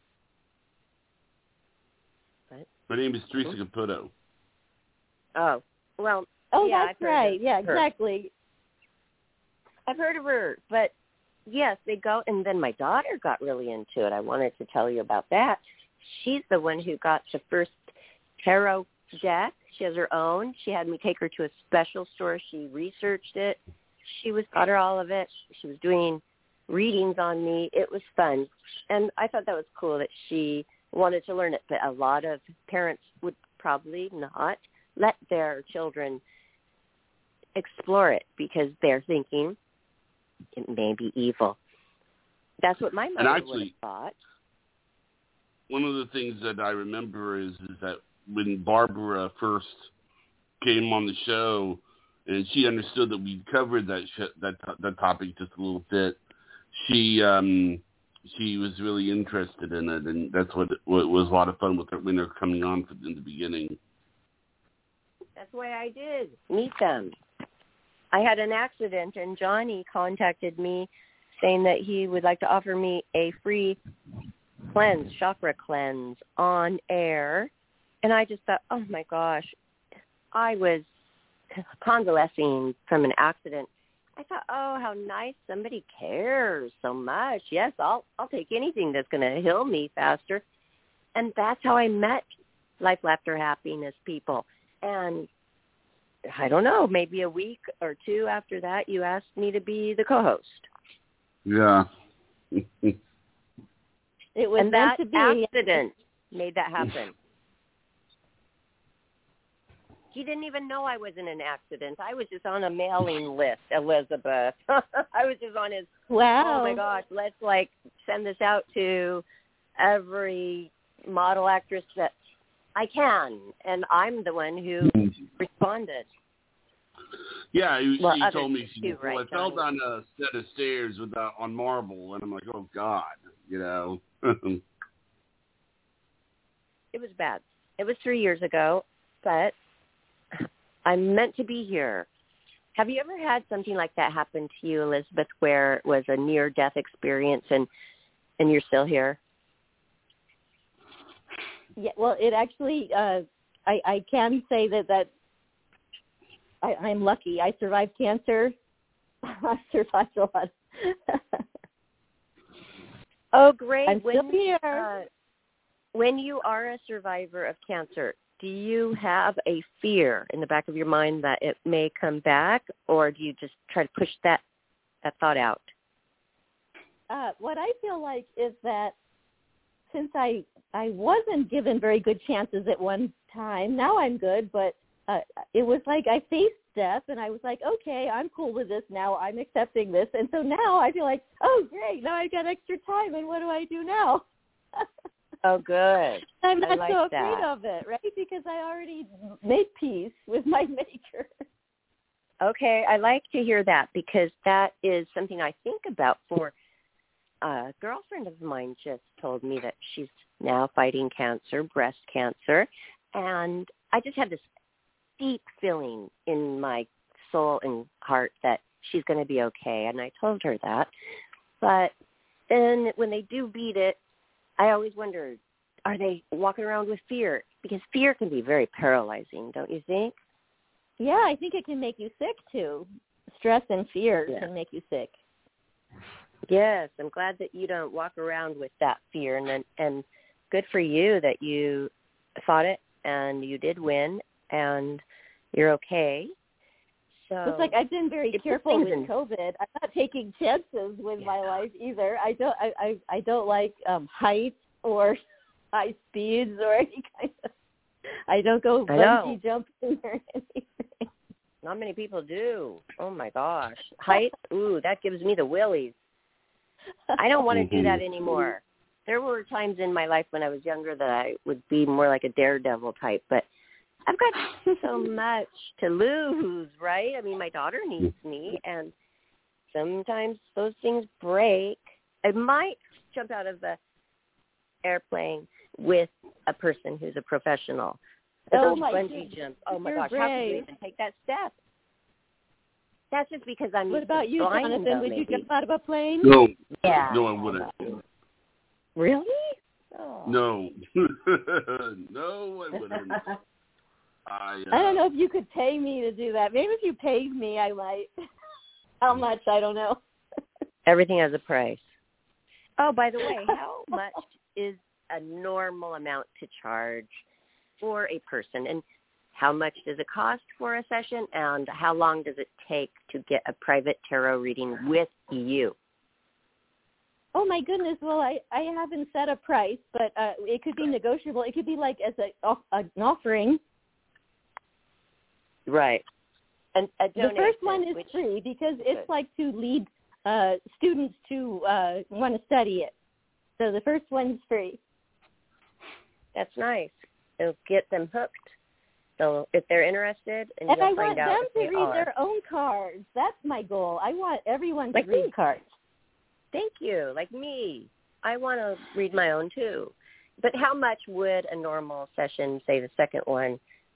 Speaker 4: What?
Speaker 2: My name is Teresa Caputo.
Speaker 4: Oh, well.
Speaker 3: Oh,
Speaker 4: yeah,
Speaker 3: that's
Speaker 4: I've
Speaker 3: right. Yeah,
Speaker 4: her.
Speaker 3: exactly.
Speaker 4: I've heard of her, but yes, they go, and then my daughter got really into it. I wanted to tell you about that. She's the one who got the first tarot deck. She has her own. She had me take her to a special store. She researched it. She was got her all of it. She was doing readings on me. It was fun, and I thought that was cool that she wanted to learn it. But a lot of parents would probably not let their children explore it because they're thinking it may be evil. That's what my mother
Speaker 2: actually,
Speaker 4: would have thought.
Speaker 2: One of the things that I remember is, is that when Barbara first came on the show, and she understood that we covered that sh- that that topic just a little bit, she um, she was really interested in it, and that's what, what was a lot of fun with her when they were coming on in the beginning.
Speaker 4: That's why I did meet them. I had an accident, and Johnny contacted me saying that he would like to offer me a free cleanse, chakra cleanse on air. And I just thought, oh, my gosh, I was convalescing from an accident. I thought, oh, how nice somebody cares so much. Yes, I'll I'll take anything that's going to heal me faster. And that's how I met Life, Laughter, Happiness people. And I don't know, maybe a week or two after that, you asked me to be the co-host.
Speaker 2: Yeah.
Speaker 3: It was
Speaker 4: and
Speaker 3: meant
Speaker 4: that
Speaker 3: to be.
Speaker 4: accident made that happen. He didn't even know I was in an accident. I was just on a mailing list, Elizabeth. I was just on his,
Speaker 3: Wow.
Speaker 4: oh, my gosh, let's, like, send this out to every model actress that I can. And I'm the one who responded.
Speaker 2: Yeah, he,
Speaker 4: well,
Speaker 2: he told me,
Speaker 4: too,
Speaker 2: well,
Speaker 4: right,
Speaker 2: I fell
Speaker 4: Johnny?
Speaker 2: down a set of stairs without, on marble, and I'm like, oh, God, you know.
Speaker 4: It was bad. It was three years ago, but I'm meant to be here. Have you ever had something like that happen to you, Elizabeth, where it was a near-death experience and, and you're still here?
Speaker 3: Yeah, well, it actually, uh, I, I can say that, that I, I'm lucky. I survived cancer. I survived a lot.
Speaker 4: Oh, great.
Speaker 3: I'm
Speaker 4: when,
Speaker 3: still here.
Speaker 4: Uh, when you are a survivor of cancer, do you have a fear in the back of your mind that it may come back, or do you just try to push that, that thought out?
Speaker 3: Uh, what I feel like is that since I I wasn't given very good chances at one time, now I'm good, but uh, it was like I faced death, and I was like, okay, I'm cool with this now. I'm accepting this. And so now I feel like, oh, great, now I've got extra time, and what do I do now?
Speaker 4: Oh, good.
Speaker 3: I'm not
Speaker 4: I like
Speaker 3: so afraid
Speaker 4: that.
Speaker 3: of it, right? Because I already made peace with my maker.
Speaker 4: Okay, I like to hear that because that is something I think about. For a girlfriend of mine just told me that she's now fighting cancer, breast cancer, and I just have this deep feeling in my soul and heart that she's going to be okay, and I told her that. But then when they do beat it, I always wonder, are they walking around with fear? Because fear can be very paralyzing, don't you think?
Speaker 3: Yeah, I think it can make you sick, too. Stress and fear
Speaker 4: Yeah.
Speaker 3: can make you sick.
Speaker 4: Yes, I'm glad that you don't walk around with that fear, and and good for you that you fought it and you did win and you're okay. So
Speaker 3: It's like I've been very
Speaker 4: It's
Speaker 3: careful with
Speaker 4: amazing.
Speaker 3: COVID. I'm not taking chances with
Speaker 4: Yeah.
Speaker 3: my life either. I don't. I I, I don't like um, heights or high speeds or any kind of. I don't go
Speaker 4: I know.
Speaker 3: bungee jumping or anything.
Speaker 4: Not many people do. Oh my gosh, height. Ooh, that gives me the willies. I don't want to do that anymore. There were times in my life when I was younger that I would be more like a daredevil type, but I've got so much to lose, right? I mean, my daughter needs me, and sometimes those things break. I might jump out of the airplane with a person who's a professional. But
Speaker 3: Oh
Speaker 4: those
Speaker 3: my
Speaker 4: bungee
Speaker 3: goodness,
Speaker 4: jumps, oh my
Speaker 3: you're
Speaker 4: gosh, how could you
Speaker 3: brave.
Speaker 4: even take that step? That's just because I'm
Speaker 3: What about you,
Speaker 4: blind,
Speaker 3: Jonathan?
Speaker 4: though,
Speaker 3: Would
Speaker 4: maybe.
Speaker 3: you jump out of a plane?
Speaker 2: No,
Speaker 4: Yeah.
Speaker 2: no, I wouldn't.
Speaker 4: Really? Oh.
Speaker 2: No. No, I wouldn't. I, uh,
Speaker 3: I don't know if you could pay me to do that. Maybe if you paid me, I might. How much? I don't know.
Speaker 4: Everything has a price. Oh, by the way, how much is a normal amount to charge for a person? And how much does it cost for a session? And how long does it take to get a private tarot reading with you?
Speaker 3: Oh my goodness! Well, I, I haven't set a price, but uh, it could be negotiable. It could be like as a, a an offering.
Speaker 4: Right. And a
Speaker 3: The
Speaker 4: donation,
Speaker 3: first one is
Speaker 4: which,
Speaker 3: free because it's
Speaker 4: good.
Speaker 3: like to lead uh, students to uh, want to study it. So the first one's free.
Speaker 4: That's nice. It'll get them hooked. So if they're interested, and,
Speaker 3: And
Speaker 4: you'll
Speaker 3: I
Speaker 4: find
Speaker 3: want
Speaker 4: out
Speaker 3: them
Speaker 4: if
Speaker 3: to
Speaker 4: they
Speaker 3: read
Speaker 4: are.
Speaker 3: their own cards. That's my goal. I want everyone to
Speaker 4: Like
Speaker 3: read
Speaker 4: me.
Speaker 3: cards.
Speaker 4: Thank you. Like me. I want to read my own too. But how much would a normal session, say the second one,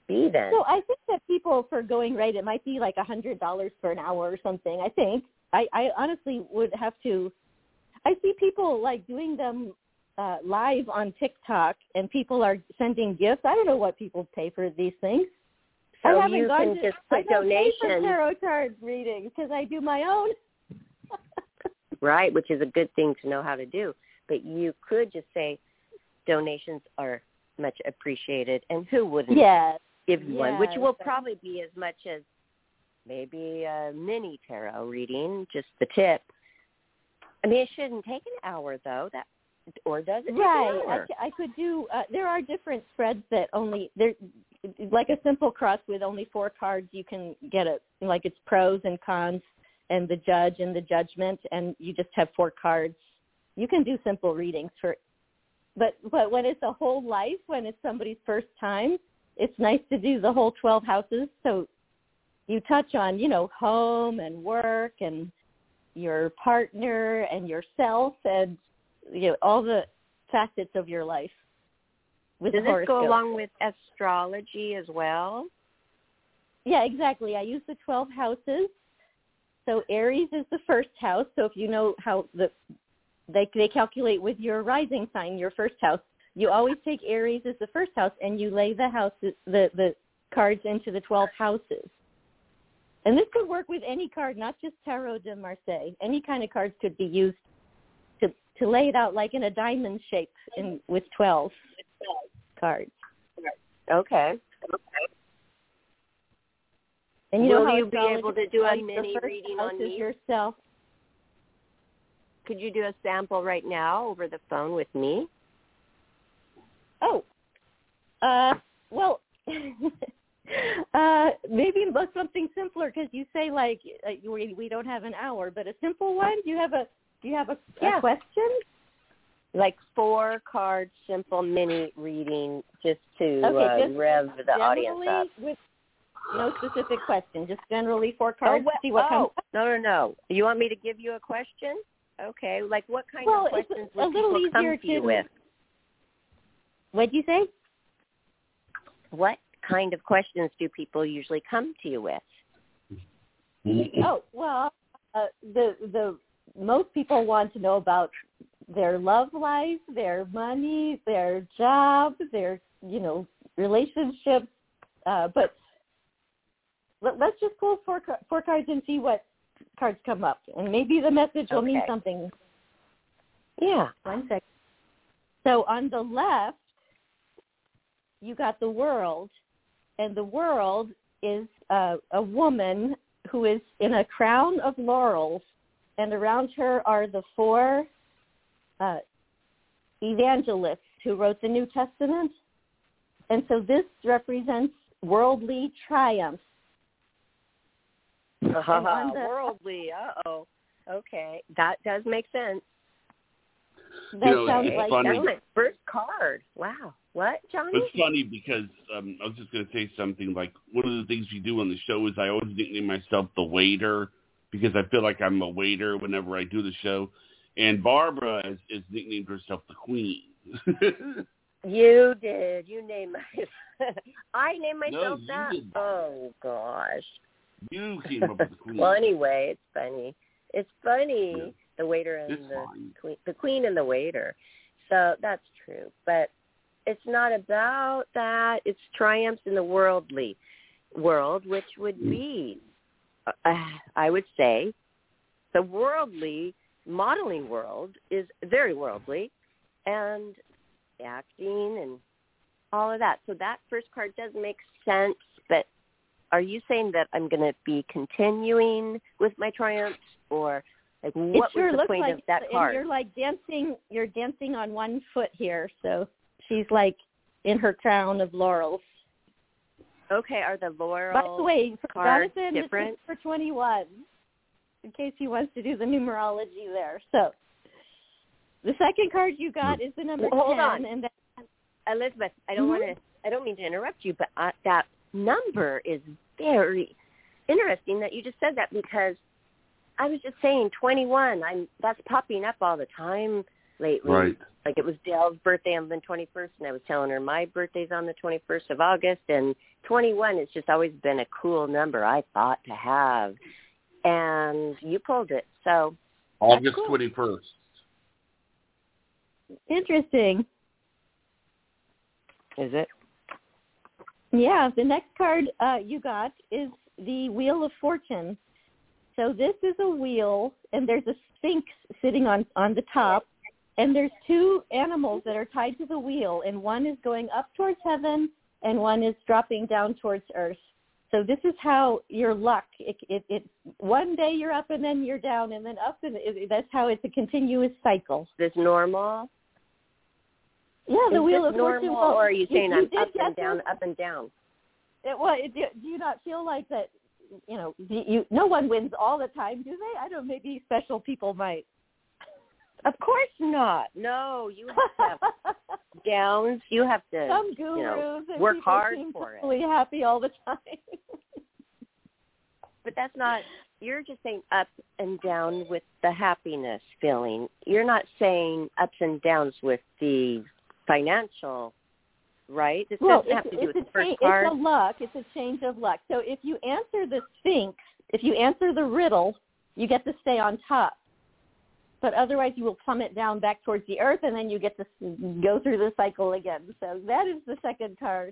Speaker 4: be then?
Speaker 3: So I think that people, for going right, it might be like a hundred dollars for an hour or something. I think I, I honestly would have to. I see people like doing them uh, live on TikTok, and people are sending gifts. I don't know what people pay for these things.
Speaker 4: So
Speaker 3: I haven't
Speaker 4: you
Speaker 3: gone
Speaker 4: can
Speaker 3: to,
Speaker 4: just
Speaker 3: I
Speaker 4: put
Speaker 3: don't pay for
Speaker 4: donations.
Speaker 3: tarot card readings because I do my own.
Speaker 4: Right, which is a good thing to know how to do. But you could just say donations are much appreciated, and who wouldn't
Speaker 3: Yes.
Speaker 4: give you one,
Speaker 3: yes.
Speaker 4: which will probably be as much as maybe a mini tarot reading, just the tip. I mean, it shouldn't take an hour, though, That or does it take
Speaker 3: right.
Speaker 4: an hour?
Speaker 3: I, I could do, uh, there are different spreads that only, there, like a simple cross with only four cards, you can get it, like it's pros and cons and the judge and the judgment, and you just have four cards. You can do simple readings for, but but when it's a whole life, when it's somebody's first time, it's nice to do the whole twelve houses. So you touch on, you know, home and work and your partner and yourself and, you know, all the facets of your life. With
Speaker 4: Does
Speaker 3: the
Speaker 4: this go
Speaker 3: horoscope.
Speaker 4: along with astrology as well?
Speaker 3: Yeah, exactly. I use the twelve houses. So Aries is the first house. So if you know how the they they calculate with your rising sign, your first house, you always take Aries as the first house, and you lay the houses, the the cards into the twelve houses. And this could work with any card, not just Tarot de Marseille. Any kind of cards could be used to to lay it out like in a diamond shape in with twelve cards.
Speaker 4: Okay.
Speaker 3: And you
Speaker 4: Will
Speaker 3: know how
Speaker 4: you be
Speaker 3: astrology
Speaker 4: able to do a
Speaker 3: always
Speaker 4: mini
Speaker 3: refers
Speaker 4: reading
Speaker 3: to
Speaker 4: on
Speaker 3: us as
Speaker 4: me?
Speaker 3: yourself?
Speaker 4: Could you do a sample right now over the phone with me?
Speaker 3: Oh, uh, well, uh, maybe look something simpler because you say like uh, we we don't have an hour, but a simple one. Do you have a do you have a,
Speaker 4: Yeah.
Speaker 3: a question?
Speaker 4: Like four card simple mini reading just to
Speaker 3: Okay,
Speaker 4: uh,
Speaker 3: just
Speaker 4: rev the audience
Speaker 3: Generally,
Speaker 4: up.
Speaker 3: with no specific question, just generally four cards.
Speaker 4: well,
Speaker 3: see what
Speaker 4: oh,
Speaker 3: comes up.
Speaker 4: no, no, no. You want me to give you a question? Okay. Like what kind
Speaker 3: Well,
Speaker 4: of
Speaker 3: it's
Speaker 4: questions
Speaker 3: a
Speaker 4: would
Speaker 3: little
Speaker 4: people come
Speaker 3: easier
Speaker 4: to you
Speaker 3: to-
Speaker 4: with?
Speaker 3: What'd you say?
Speaker 4: What kind of questions do people usually come to you with?
Speaker 3: Oh, well, uh, the the most people want to know about their love life, their money, their job, their you know relationships. Uh, but let, let's just pull four four cards and see what cards come up, and maybe the message will mean
Speaker 4: Okay.
Speaker 3: something.
Speaker 4: Yeah.
Speaker 3: One second. So on the left, you got the World, and the World is uh, a woman who is in a crown of laurels, and around her are the four uh, evangelists who wrote the New Testament. And so this represents worldly triumph.
Speaker 4: Uh-huh.
Speaker 3: the-
Speaker 4: Worldly. Uh-oh. Okay. That does make sense.
Speaker 3: That
Speaker 2: You know,
Speaker 3: sounds
Speaker 2: it's
Speaker 3: like
Speaker 2: funny.
Speaker 4: That's my first card. Wow. What, Johnny?
Speaker 2: It's funny because um, I was just going to say something like one of the things we do on the show is I always nickname myself the waiter because I feel like I'm a waiter whenever I do the show. And Barbara has, has nicknamed herself the Queen.
Speaker 4: You did. You named my. I named myself
Speaker 2: you
Speaker 4: that.
Speaker 2: did that.
Speaker 4: Oh gosh.
Speaker 2: You came up with the Queen.
Speaker 4: Well, anyway, it's funny. It's funny.
Speaker 2: Yeah.
Speaker 4: The waiter and
Speaker 2: It's
Speaker 4: the
Speaker 2: fine.
Speaker 4: queen, the queen and the waiter. So that's true, but it's not about that. It's triumphs in the worldly world, which would be, uh, I would say, the worldly modeling world is very worldly, and acting and all of that. So that first card does make sense, but are you saying that I'm going to be continuing with my triumphs, or like what
Speaker 3: it sure
Speaker 4: was the
Speaker 3: looks
Speaker 4: point
Speaker 3: like,
Speaker 4: of that
Speaker 3: and
Speaker 4: card?
Speaker 3: you're like dancing. You're dancing on one foot here, so she's like in her crown of laurels.
Speaker 4: Okay, are the laurel
Speaker 3: By the way, for
Speaker 4: cards
Speaker 3: Jonathan,
Speaker 4: different?
Speaker 3: this is for twenty-one, in case he wants to do the numerology there. So the second card you got is the number
Speaker 4: Well, hold
Speaker 3: ten,
Speaker 4: on.
Speaker 3: and that,
Speaker 4: Elizabeth, I don't
Speaker 3: Mhm.
Speaker 4: want to. I don't mean to interrupt you, but uh, that number is very interesting that you just said that, because I was just saying twenty-one. I'm that's popping up all the time lately.
Speaker 2: Right.
Speaker 4: Like it was Dale's birthday on the twenty-first, and I was telling her my birthday's on the twenty-first of August, and twenty-one has just always been a cool number I thought to have. And you pulled it, so
Speaker 2: August
Speaker 4: cool.
Speaker 2: twenty-first.
Speaker 3: Interesting.
Speaker 4: Is it?
Speaker 3: Yeah, the next card uh, you got is the Wheel of Fortune. So this is a wheel, and there's a sphinx sitting on, on the top, and there's two animals that are tied to the wheel, and one is going up towards heaven, and one is dropping down towards earth. So this is how your luck, it, it, it one day you're up, and then you're down, and then up, and it, that's how it's a continuous cycle.
Speaker 4: Is this normal?
Speaker 3: Yeah, the
Speaker 4: is
Speaker 3: Wheel
Speaker 4: this
Speaker 3: of
Speaker 4: normal,
Speaker 3: Fortune.
Speaker 4: or are you saying
Speaker 3: you, you
Speaker 4: I'm up and
Speaker 3: this?
Speaker 4: down, up and down?
Speaker 3: It, well, it, do you not feel like that? You know, you, you no one wins all the time, do they? I don't know. Maybe special people might.
Speaker 4: Of course not. No, you have to have downs. You have to,
Speaker 3: Some gurus
Speaker 4: you know,
Speaker 3: and
Speaker 4: work
Speaker 3: people
Speaker 4: hard
Speaker 3: seem
Speaker 4: for
Speaker 3: totally
Speaker 4: it.
Speaker 3: happy all the time.
Speaker 4: But that's not. You're just saying up and down with the happiness feeling. You're not saying ups and downs with the financial, right? This
Speaker 3: well,
Speaker 4: doesn't have
Speaker 3: it's,
Speaker 4: to do
Speaker 3: it's
Speaker 4: with
Speaker 3: a
Speaker 4: the first
Speaker 3: cha-
Speaker 4: card.
Speaker 3: It's a luck. It's a change of luck. So if you answer the Sphinx, if you answer the riddle, you get to stay on top. But otherwise, you will plummet down back towards the earth, and then you get to go through the cycle again. So that is the second card.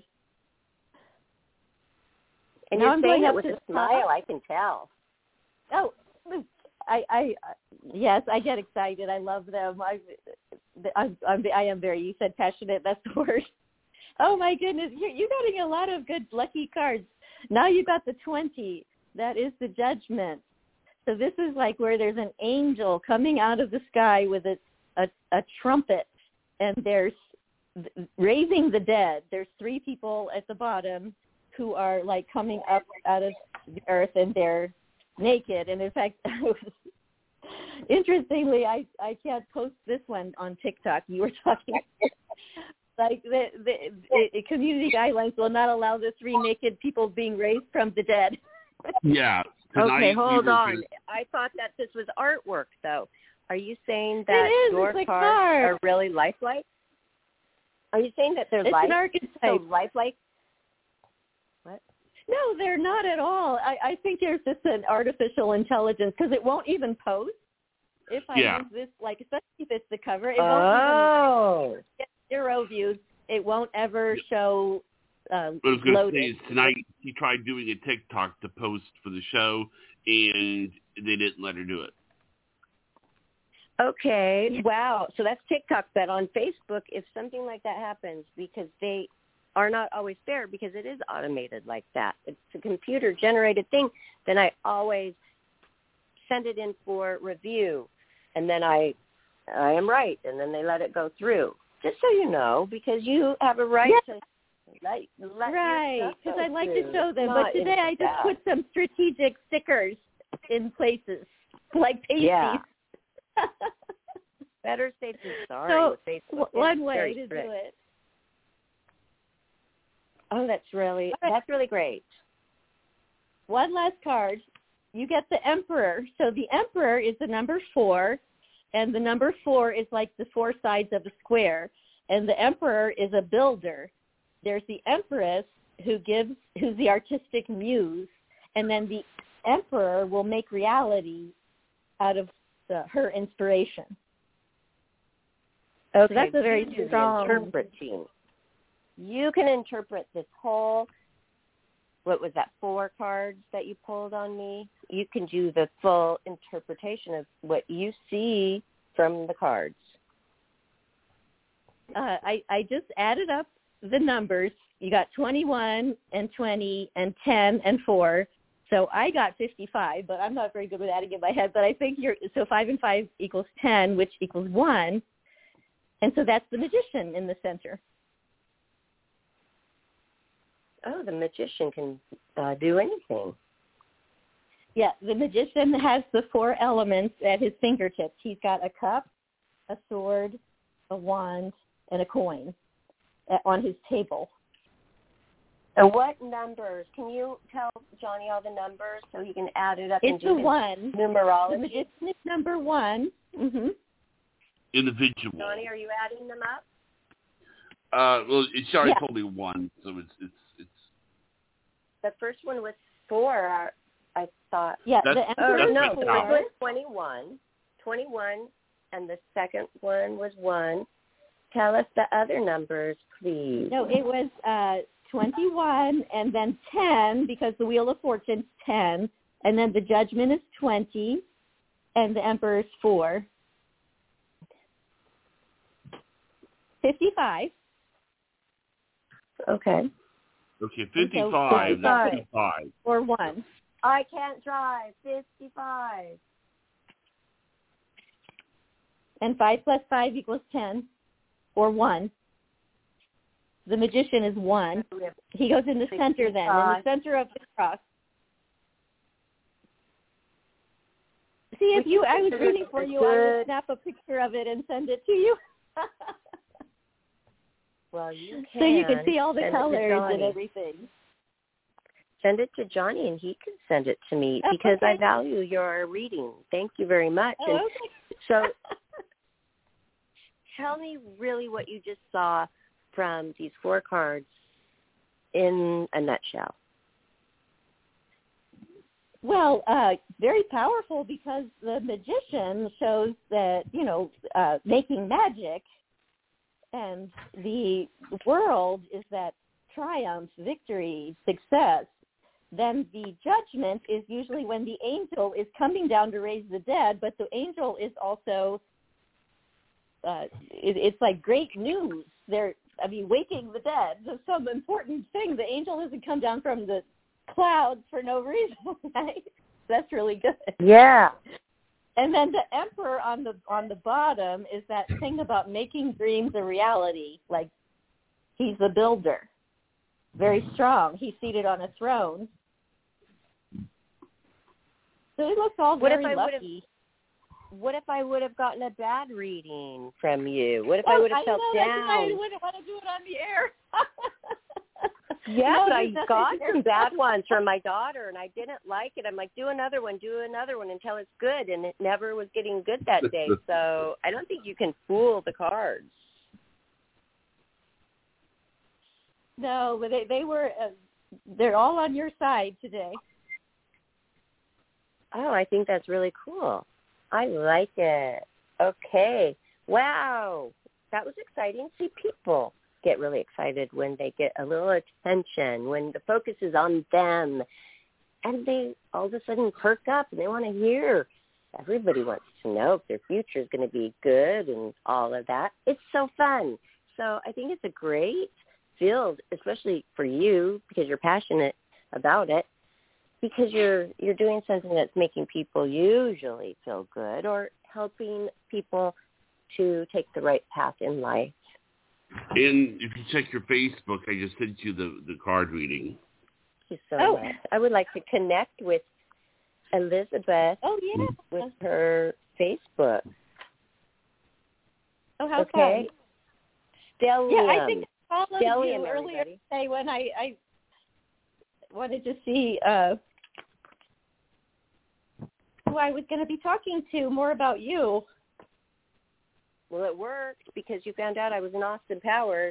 Speaker 4: And
Speaker 3: now
Speaker 4: you're
Speaker 3: I'm
Speaker 4: saying
Speaker 3: going
Speaker 4: it
Speaker 3: up
Speaker 4: with
Speaker 3: to
Speaker 4: a
Speaker 3: the
Speaker 4: smile.
Speaker 3: top.
Speaker 4: I can tell.
Speaker 3: Oh, I, I, yes, I get excited. I love them. I, I'm, I'm, I am very. You said passionate. That's the word. Oh my goodness, you're, you're getting a lot of good lucky cards. Now you got the twenty. That is the Judgment. So this is like where there's an angel coming out of the sky with a, a, a trumpet, and there's raising the dead. There's three people at the bottom who are like coming up out of the earth, and they're naked. And in fact, interestingly, I, I can't post this one on TikTok. You were talking like the, the, the community guidelines will not allow the three naked people being raised from the dead.
Speaker 2: Yeah.
Speaker 4: Okay, hold
Speaker 2: we
Speaker 4: on.
Speaker 2: gonna...
Speaker 4: I thought that this was artwork, though. Are you saying
Speaker 3: It
Speaker 4: that
Speaker 3: is,
Speaker 4: your
Speaker 3: it's a
Speaker 4: cards
Speaker 3: card.
Speaker 4: are really lifelike? Are you saying that they're
Speaker 3: It's
Speaker 4: life,
Speaker 3: an archetype.
Speaker 4: so lifelike? What?
Speaker 3: No, they're not at all. I, I think there's just an artificial intelligence because it won't even post. If I
Speaker 2: Yeah.
Speaker 3: use this, like especially if it's the cover, it
Speaker 4: Oh.
Speaker 3: won't even get zero views. It won't ever show uh,
Speaker 2: What I was going to say
Speaker 3: loaded.
Speaker 2: is tonight he tried doing a TikTok to post for the show, and they didn't let her do it.
Speaker 4: Okay. Wow. So that's TikTok. But on Facebook, if something like that happens, because they are not always fair, because it is automated like that, it's a computer-generated thing, then I always send it in for review, and then I, I am right, and then they let it go through. Just so you know, because you have a right
Speaker 3: Yeah.
Speaker 4: to let, let
Speaker 3: Right,
Speaker 4: because
Speaker 3: because I like to show them. But today I just
Speaker 4: that.
Speaker 3: put some strategic stickers in places, like pasties.
Speaker 4: Yeah. Better safe than sorry.
Speaker 3: So
Speaker 4: with Facebook.
Speaker 3: w- one
Speaker 4: It's
Speaker 3: way
Speaker 4: very
Speaker 3: to
Speaker 4: strict.
Speaker 3: do it.
Speaker 4: Oh, that's really
Speaker 3: All right.
Speaker 4: that's really great.
Speaker 3: One last card. You get the Emperor. So the Emperor is the number four, and the number four is like the four sides of a square. And the Emperor is a builder. There's the Empress who gives, who's the artistic muse, and then the Emperor will make reality out of the, her inspiration.
Speaker 4: Okay,
Speaker 3: So that's a very
Speaker 4: you do the
Speaker 3: strong
Speaker 4: interpreting. You can interpret this whole, what was that, four cards that you pulled on me? You can do the full interpretation of what you see from the cards.
Speaker 3: Uh, I, I just added up the numbers. You got twenty-one and twenty and ten and four. So I got fifty-five, but I'm not very good with adding in my head. But I think you're, so five and five equals ten, which equals one. And so that's the Magician in the center.
Speaker 4: Oh, the Magician can uh, do anything.
Speaker 3: Yeah, the Magician has the four elements at his fingertips. He's got a cup, a sword, a wand, and a coin on his table.
Speaker 4: And what numbers? Can you tell Johnny all the numbers so he can add it up
Speaker 3: It's
Speaker 4: and do
Speaker 3: the
Speaker 4: his
Speaker 3: one.
Speaker 4: numerology?
Speaker 3: The Magician is number one. Mm-hmm.
Speaker 2: individual.
Speaker 4: Johnny, are you adding them up?
Speaker 2: Uh, well, it's already
Speaker 3: Yeah.
Speaker 2: told me one, so it's it's it's.
Speaker 4: The first one was four. I thought.
Speaker 3: Yeah,
Speaker 2: That's-
Speaker 3: the Emperor
Speaker 2: that's
Speaker 4: Oh, no,
Speaker 2: my
Speaker 4: the
Speaker 3: four.
Speaker 4: first one was twenty-one. twenty-one, and the second one was one. Tell us the other numbers, please.
Speaker 3: No, it was uh, twenty-one and then ten because the Wheel of Fortune's ten, and then the Judgment is twenty, and the Emperor's four. fifty-five.
Speaker 4: Okay.
Speaker 2: Okay, fifty-five. That's fifty-five.
Speaker 3: Or one.
Speaker 4: I can't drive. fifty-five.
Speaker 3: And five plus five equals ten. Or one. The Magician is one. He goes in the center then, in the center of the cross. See, if you, I was rooting for you, I would snap a picture of it and send it to you.
Speaker 4: Well, you can.
Speaker 3: So you can see all the
Speaker 4: Send it to
Speaker 3: colors and
Speaker 4: Johnny.
Speaker 3: everything.
Speaker 4: Send it to Johnny, and he can send it to me
Speaker 3: Oh,
Speaker 4: because I
Speaker 3: okay.
Speaker 4: value your reading. Thank you very much.
Speaker 3: Oh,
Speaker 4: And
Speaker 3: okay.
Speaker 4: so tell me really what you just saw from these four cards in a nutshell.
Speaker 3: Well, uh, very powerful because the Magician shows that, you know, uh, making magic, and the world is that triumph, victory, success. Then the Judgment is usually when the angel is coming down to raise the dead, but the angel is also, uh, it, it's like great news. They're, I mean, waking the dead. There's some important thing. The angel doesn't come down from the clouds for no reason, right? That's really good.
Speaker 4: Yeah.
Speaker 3: And then the Emperor on the on the bottom is that thing about making dreams a reality. Like, he's a builder, very strong. He's seated on a throne. So he looks all
Speaker 4: What
Speaker 3: very
Speaker 4: if I would've-
Speaker 3: lucky.
Speaker 4: What if I would have gotten a bad reading from you? What if
Speaker 3: Oh,
Speaker 4: I would have
Speaker 3: I
Speaker 4: felt
Speaker 3: know, that's why I
Speaker 4: down?
Speaker 3: wouldn't want to do it on the air.
Speaker 4: Yeah,
Speaker 3: No,
Speaker 4: but I
Speaker 3: there's nothing
Speaker 4: got
Speaker 3: there.
Speaker 4: some bad ones from my daughter, and I didn't like it. I'm like, do another one, do another one until it's good, and it never was getting good that day. So I don't think you can fool the cards.
Speaker 3: No, but they, they were, uh, they're all on your side today.
Speaker 4: Oh, I think that's really cool. I like it. Okay. Wow. That was exciting. See, people get really excited when they get a little attention, when the focus is on them, and they all of a sudden perk up and they want to hear. Everybody wants to know if their future is going to be good and all of that. It's so fun. So I think it's a great field, especially for you because you're passionate about it, because you're you're doing something that's making people usually feel good or helping people to take the right path in life.
Speaker 2: And if you check your Facebook, I just sent you the, the card reading.
Speaker 4: Thank you so
Speaker 3: Oh.
Speaker 4: much. I would like to connect with Elizabeth
Speaker 3: Oh, yeah.
Speaker 4: with her Facebook.
Speaker 3: Oh, how
Speaker 4: Okay.
Speaker 3: fun.
Speaker 4: Stellium.
Speaker 3: Yeah, I think I followed
Speaker 4: Stellium,
Speaker 3: you earlier
Speaker 4: everybody.
Speaker 3: today when I, I wanted to see uh, who I was going to be talking to more about you.
Speaker 4: Well, it worked because you found out I was in Austin Powers.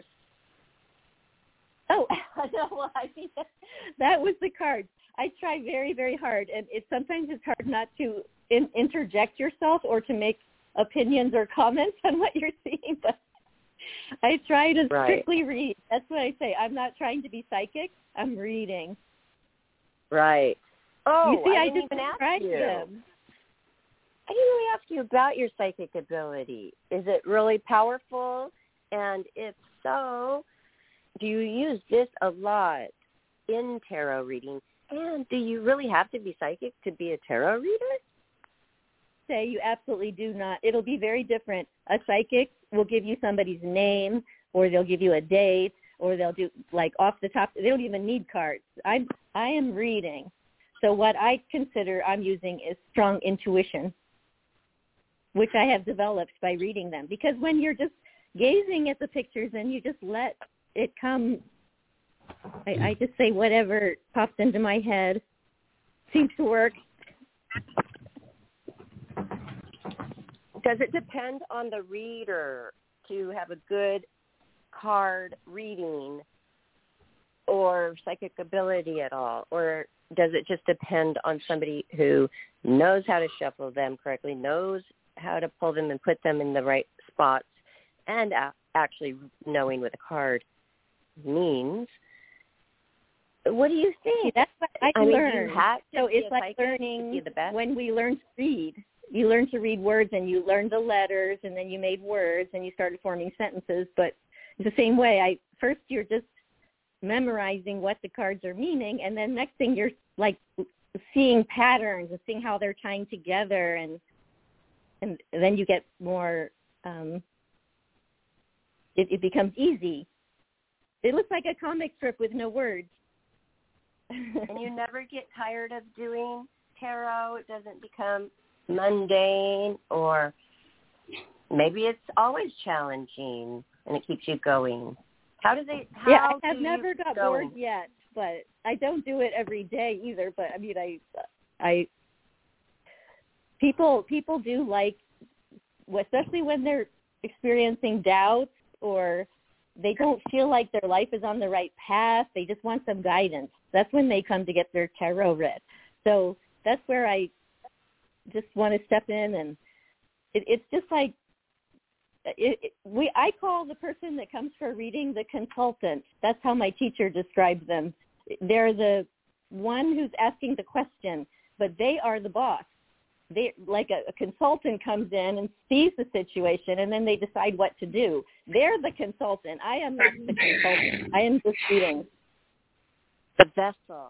Speaker 3: Oh, no, well, I mean, that was the card. I try very, very hard, and it sometimes it's hard not to in, interject yourself or to make opinions or comments on what you're seeing, but I try to
Speaker 4: Right.
Speaker 3: strictly read. That's what I say. I'm not trying to be psychic. I'm reading.
Speaker 4: Right. Oh,
Speaker 3: you see,
Speaker 4: I,
Speaker 3: I,
Speaker 4: didn't
Speaker 3: just
Speaker 4: even ask
Speaker 3: described
Speaker 4: you.
Speaker 3: them.
Speaker 4: I didn't really ask you about your psychic ability. Is it really powerful? And if so, do you use this a lot in tarot reading? And do you really have to be psychic to be a tarot reader?
Speaker 3: Say you absolutely do not. It'll be very different. A psychic will give you somebody's name, or they'll give you a date, or they'll do like off the top. They don't even need cards. I'm I am reading. So what I consider I'm using is strong intuition, which I have developed by reading them. Because when you're just gazing at the pictures and you just let it come, I, I just say whatever pops into my head. Seems to work.
Speaker 4: Does it depend on the reader to have a good card reading or psychic ability at all? Or does it just depend on somebody who knows how to shuffle them correctly, knows how to pull them and put them in the right spots, and a- actually knowing what a card means? What do you think?
Speaker 3: See, that's what I,
Speaker 4: I mean,
Speaker 3: learned.
Speaker 4: you have to
Speaker 3: so
Speaker 4: be
Speaker 3: it's
Speaker 4: a
Speaker 3: like
Speaker 4: psychic
Speaker 3: learning
Speaker 4: to be the best?
Speaker 3: when we learn to read. You learn to read words, and you learned the letters, and then you made words, and you started forming sentences. But it's the same way. I first you're just memorizing what the cards are meaning, and then next thing you're like seeing patterns and seeing how they're tying together, and and then you get more. Um, it, it becomes easy. It looks like a comic strip with no words.
Speaker 4: And you never get tired of doing tarot? It doesn't become mundane, or maybe it's always challenging and it keeps you going. How does it? How
Speaker 3: yeah, I have
Speaker 4: do
Speaker 3: never
Speaker 4: you
Speaker 3: got
Speaker 4: go?
Speaker 3: bored yet, but I don't do it every day either. But I mean, I, I, people people do like, especially when they're experiencing doubts or they don't feel like their life is on the right path. They just want some guidance. That's when they come to get their tarot read. So that's where I just want to step in, and it, it's just like it, it, we. I call the person that comes for a reading the consultant. That's how my teacher described them. They're the one who's asking the question, but they are the boss. They like a, a consultant comes in and sees the situation, and then they decide what to do. They're the consultant. I am not the consultant. I am just reading.
Speaker 4: The vessel,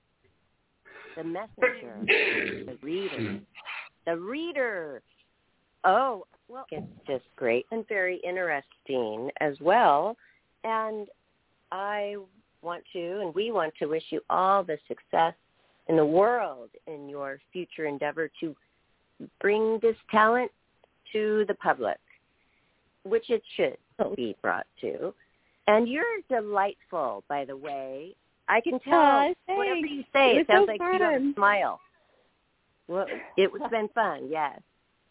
Speaker 4: the messenger, the reader, the reader. Oh, well, it's just great and very interesting as well. And I want to, and we want to wish you all the success in the world in your future endeavor to bring this talent to the public, which it should be brought to. And you're delightful, by the way. I can tell
Speaker 3: uh,
Speaker 4: whatever you say. It,
Speaker 3: it
Speaker 4: sounds
Speaker 3: so
Speaker 4: like
Speaker 3: fun.
Speaker 4: you have a smile. Well, it was been fun, yes.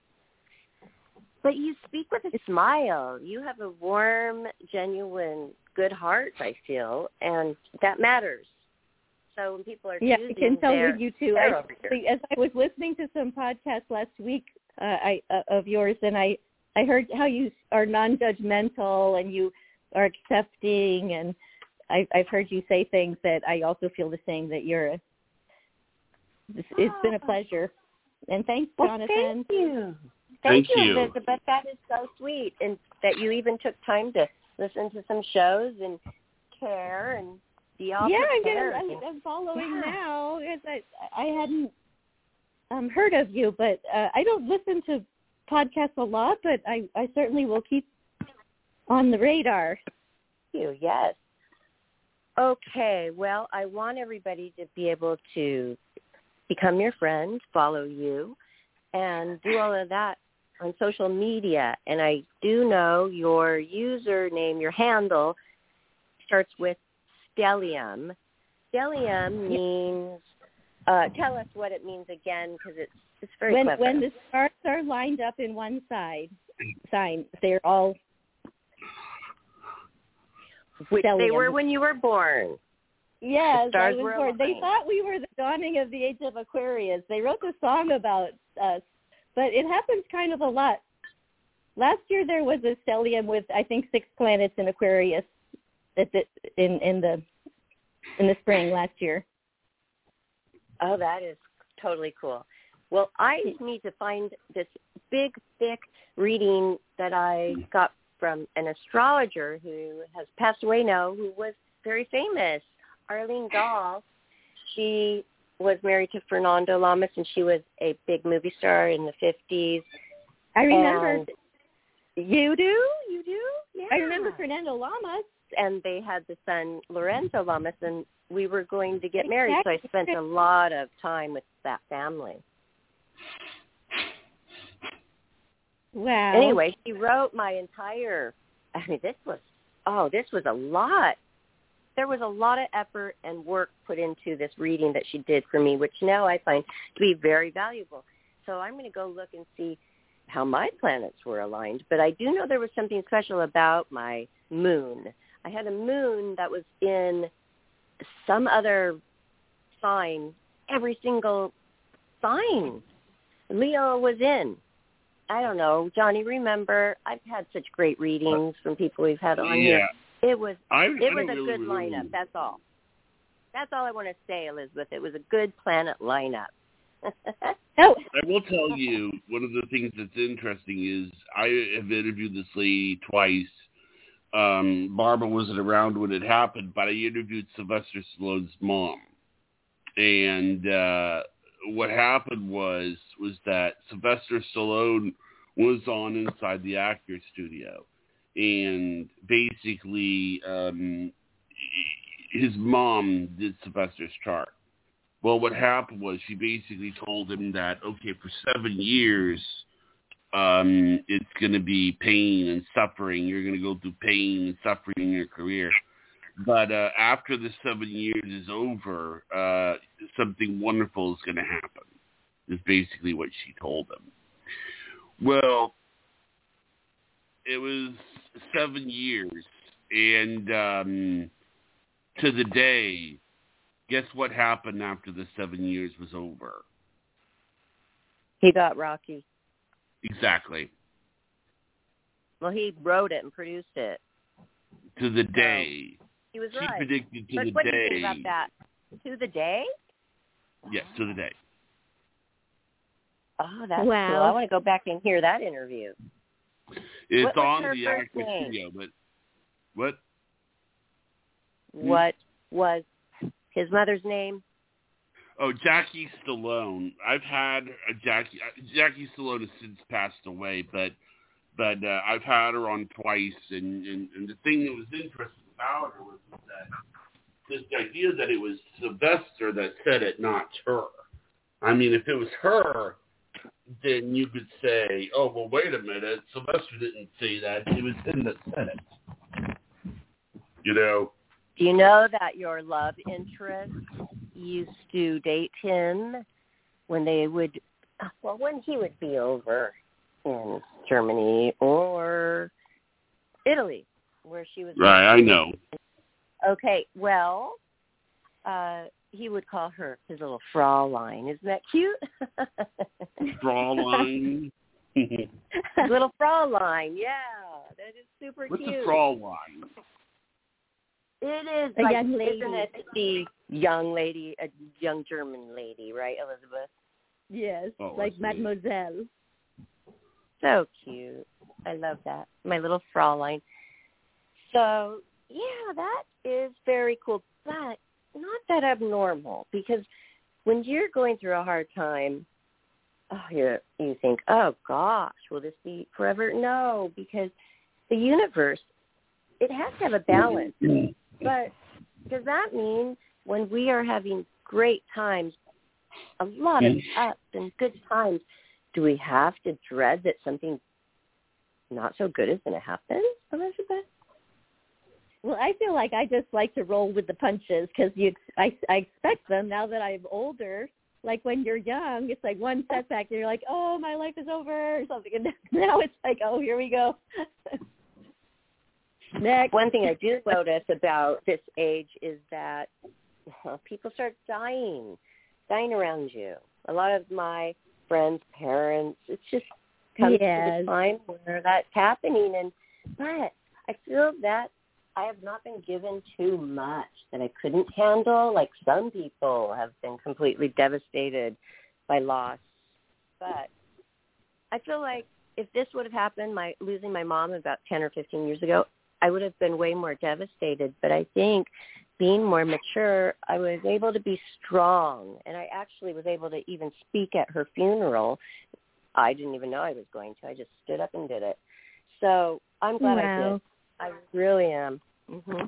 Speaker 4: But you speak with a smile. You have a warm, genuine, good heart, I feel, and that matters. So when people are
Speaker 3: yeah,
Speaker 4: choosing
Speaker 3: I can tell
Speaker 4: their,
Speaker 3: with you too. I, as I was listening to some podcasts last week uh, I, uh, of yours, and I, I heard how you are non-judgmental and you are accepting, and I, I've heard you say things that I also feel the same, that you're a, it's, it's been a pleasure. And thanks,
Speaker 4: well,
Speaker 3: Jonathan.
Speaker 4: Thank you.
Speaker 2: Thank,
Speaker 4: Thank you,
Speaker 2: you,
Speaker 4: Elizabeth. That is so sweet, and that you even took time to listen to some shows and care and be all
Speaker 3: yeah,
Speaker 4: prepared.
Speaker 3: I'm, gonna, I'm following
Speaker 4: yeah.
Speaker 3: now because I, I hadn't um, heard of you, but uh, I don't listen to podcasts a lot, but I, I certainly will keep on the radar.
Speaker 4: Thank you, yes. Okay, well, I want everybody to be able to become your friend, follow you, and do all of that on social media. And I do know your username, your handle, starts with Stellium. Stellium means, uh, tell us what it means again, because it's, it's very
Speaker 3: when,
Speaker 4: clever.
Speaker 3: When the stars are lined up in one side, sign, they're all
Speaker 4: Which
Speaker 3: Stellium.
Speaker 4: They were when you were born.
Speaker 3: Yes, I was
Speaker 4: were
Speaker 3: born. They
Speaker 4: aligned.
Speaker 3: thought we were the dawning of the age of Aquarius. They wrote the song about us, but it happens kind of a lot. Last year there was a stellium with I think six planets in Aquarius at the, in in the in the spring last year.
Speaker 4: Oh, that is totally cool. Well, I need to find this big, thick reading that I got from an astrologer who has passed away now, who was very famous, Arlene Dahl. She was married to Fernando Lamas, and she was a big movie star in the fifties.
Speaker 3: I remember.
Speaker 4: And you do? You do? Yeah.
Speaker 3: I remember Fernando Lamas.
Speaker 4: And they had the son, Lorenzo Lamas, and we were going to get
Speaker 3: Exactly.
Speaker 4: married, so I spent a lot of time with that family.
Speaker 3: Wow.
Speaker 4: Anyway, she wrote my entire, I mean, this was, oh, this was a lot. There was a lot of effort and work put into this reading that she did for me, which now I find to be very valuable. So I'm going to go look and see how my planets were aligned, but I do know there was something special about my moon. I had a moon that was in some other sign, every single sign Leo was in. I don't know, Johnny, remember, I've had such great readings from people we've had on
Speaker 2: yeah.
Speaker 4: here. It was
Speaker 2: I,
Speaker 4: it
Speaker 2: I
Speaker 4: was a
Speaker 2: really
Speaker 4: good
Speaker 2: remember.
Speaker 4: lineup, that's all. That's all I want to say, Elizabeth. It was a good planet lineup.
Speaker 3: Oh,
Speaker 2: I will tell you, one of the things that's interesting is I have interviewed this lady twice. Um, Barbara wasn't around when it happened, but I interviewed Sylvester Stallone's mom. And uh, what happened was was that Sylvester Stallone was on inside the actor's studio. And basically, um, his mom did Sylvester's chart. Well, what happened was she basically told him that, okay, for seven years, um, it's going to be pain and suffering. You're going to go through pain and suffering in your career. But uh, after the seven years is over, uh, something wonderful is going to happen, is basically what she told him. Well, it was seven years, and um, to the day, guess what happened after the seven years was over?
Speaker 4: He got Rocky.
Speaker 2: Exactly.
Speaker 4: Well, he wrote it and produced it.
Speaker 2: To the day.
Speaker 4: So he was
Speaker 2: she
Speaker 4: right.
Speaker 2: predicted to
Speaker 4: but
Speaker 2: the
Speaker 4: what
Speaker 2: day.
Speaker 4: do you think about that? To the day?
Speaker 2: Yes, to the day.
Speaker 4: Oh, that's
Speaker 3: wow.
Speaker 4: cool. I want to go back and hear that interview.
Speaker 2: It's
Speaker 4: what was
Speaker 2: on
Speaker 4: her
Speaker 2: the
Speaker 4: first
Speaker 2: actor's
Speaker 4: name?
Speaker 2: studio, but what?
Speaker 4: What was his mother's name?
Speaker 2: Oh, Jackie Stallone. I've had a Jackie. Jackie Stallone has since passed away, but but uh, I've had her on twice, and, and, and the thing that was interesting about her was that this idea that it was Sylvester that said it, not her. I mean, if it was her, then you could say, oh, well, wait a minute, Sylvester didn't say that. It was him that said it. You know?
Speaker 4: Do you know that your love interest used to date him when they would, well, when he would be over in Germany or Italy, where she was.
Speaker 2: Right, I know.
Speaker 4: Okay, well, uh, he would call her his little Fraulein. Isn't that cute?
Speaker 2: Fraulein.
Speaker 4: Little Fraulein, yeah. That is super
Speaker 2: What's
Speaker 4: cute.
Speaker 2: What's a Fraulein?
Speaker 4: It is
Speaker 3: A
Speaker 4: like,
Speaker 3: young lady.
Speaker 4: isn't it the young lady, a young German lady, right, Elizabeth?
Speaker 3: Yes,
Speaker 2: Oh,
Speaker 3: like
Speaker 2: I see.
Speaker 3: Mademoiselle.
Speaker 4: So cute. I love that. My little Fraulein. So, yeah, that is very cool, but not that abnormal, because when you're going through a hard time, oh, you you think, oh, gosh, will this be forever? No, because the universe, it has to have a balance. But does that mean when we are having great times, a lot of ups and good times, do we have to dread that something not so good is going to happen, Elizabeth?
Speaker 3: Well, I feel like I just like to roll with the punches because you, I, I expect them now that I'm older. Like when you're young, it's like one setback, and you're like, oh, my life is over or something. And now it's like, oh, here we go. Next.
Speaker 4: One thing I do notice about this age is that uh, people start dying, dying around you. A lot of my friends' parents, it's just comes
Speaker 3: yes.
Speaker 4: to the time where that's happening. And but I feel that I have not been given too much that I couldn't handle. Like some people have been completely devastated by loss. But I feel like if this would have happened, my losing my mom about ten or fifteen years ago, I would have been way more devastated. But I think being more mature, I was able to be strong. And I actually was able to even speak at her funeral. I didn't even know I was going to. I just stood up and did it. So I'm glad
Speaker 3: wow.
Speaker 4: I did. I really am. Mm-hmm.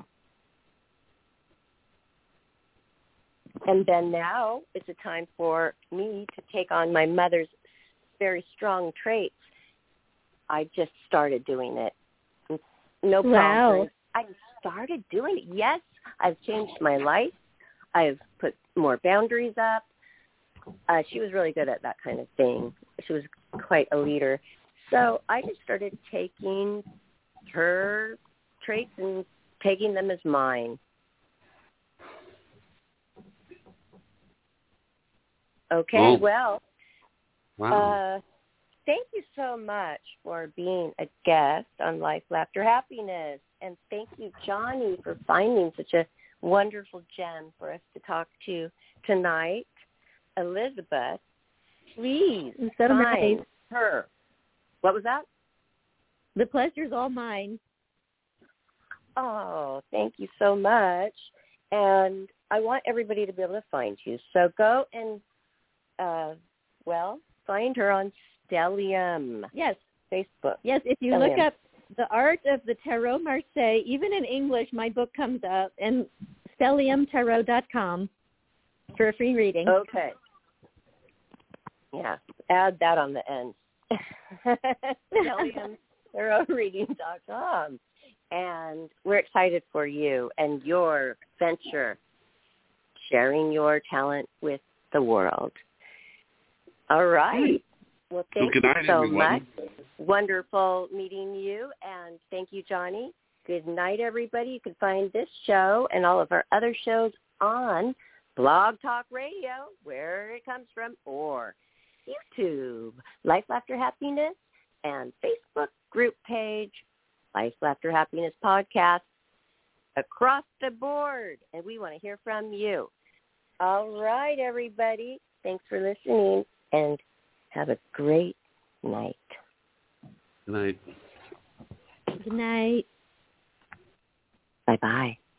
Speaker 4: And then now it's a time for me to take on my mother's very strong traits. I just started doing it. No problem.
Speaker 3: Wow.
Speaker 4: I started doing it. Yes, I've changed my life. I've put more boundaries up. Uh, she was really good at that kind of thing. She was quite a leader. So I just started taking her traits and taking them as mine. Okay,
Speaker 2: Oh.
Speaker 4: well,
Speaker 2: Wow.
Speaker 4: uh, thank you so much for being a guest on Life, Laughter, Happiness. And thank you, Johnny, for finding such a wonderful gem for us to talk to tonight. Elizabeth, please
Speaker 3: So
Speaker 4: find
Speaker 3: nice.
Speaker 4: her. What was that?
Speaker 3: The pleasure's all mine.
Speaker 4: Oh, thank you so much. And I want everybody to be able to find you. So go and, uh, well, find her on Stellium.
Speaker 3: Yes.
Speaker 4: Facebook.
Speaker 3: Yes, if you
Speaker 4: Stellium.
Speaker 3: look up The Art of the Tarot Marseille, even in English, my book comes up, and stellium tarot dot com for a free reading.
Speaker 4: Okay. Yeah, add that on the end. stellium tarot reading dot com. And we're excited for you and your venture, sharing your talent with the world. All right. Well, thank
Speaker 2: good
Speaker 4: you
Speaker 2: night,
Speaker 4: so
Speaker 2: everyone.
Speaker 4: much. Wonderful meeting you, and thank you, Johnny. Good night, everybody. You can find this show and all of our other shows on Blog Talk Radio, where it comes from, or YouTube, Life, Laughter, Happiness, and Facebook group page, Life, Laughter, Happiness Podcast, across the board. And we want to hear from you. All right, everybody. Thanks for listening, and have a great night.
Speaker 2: Good night.
Speaker 3: Good night.
Speaker 4: Bye-bye.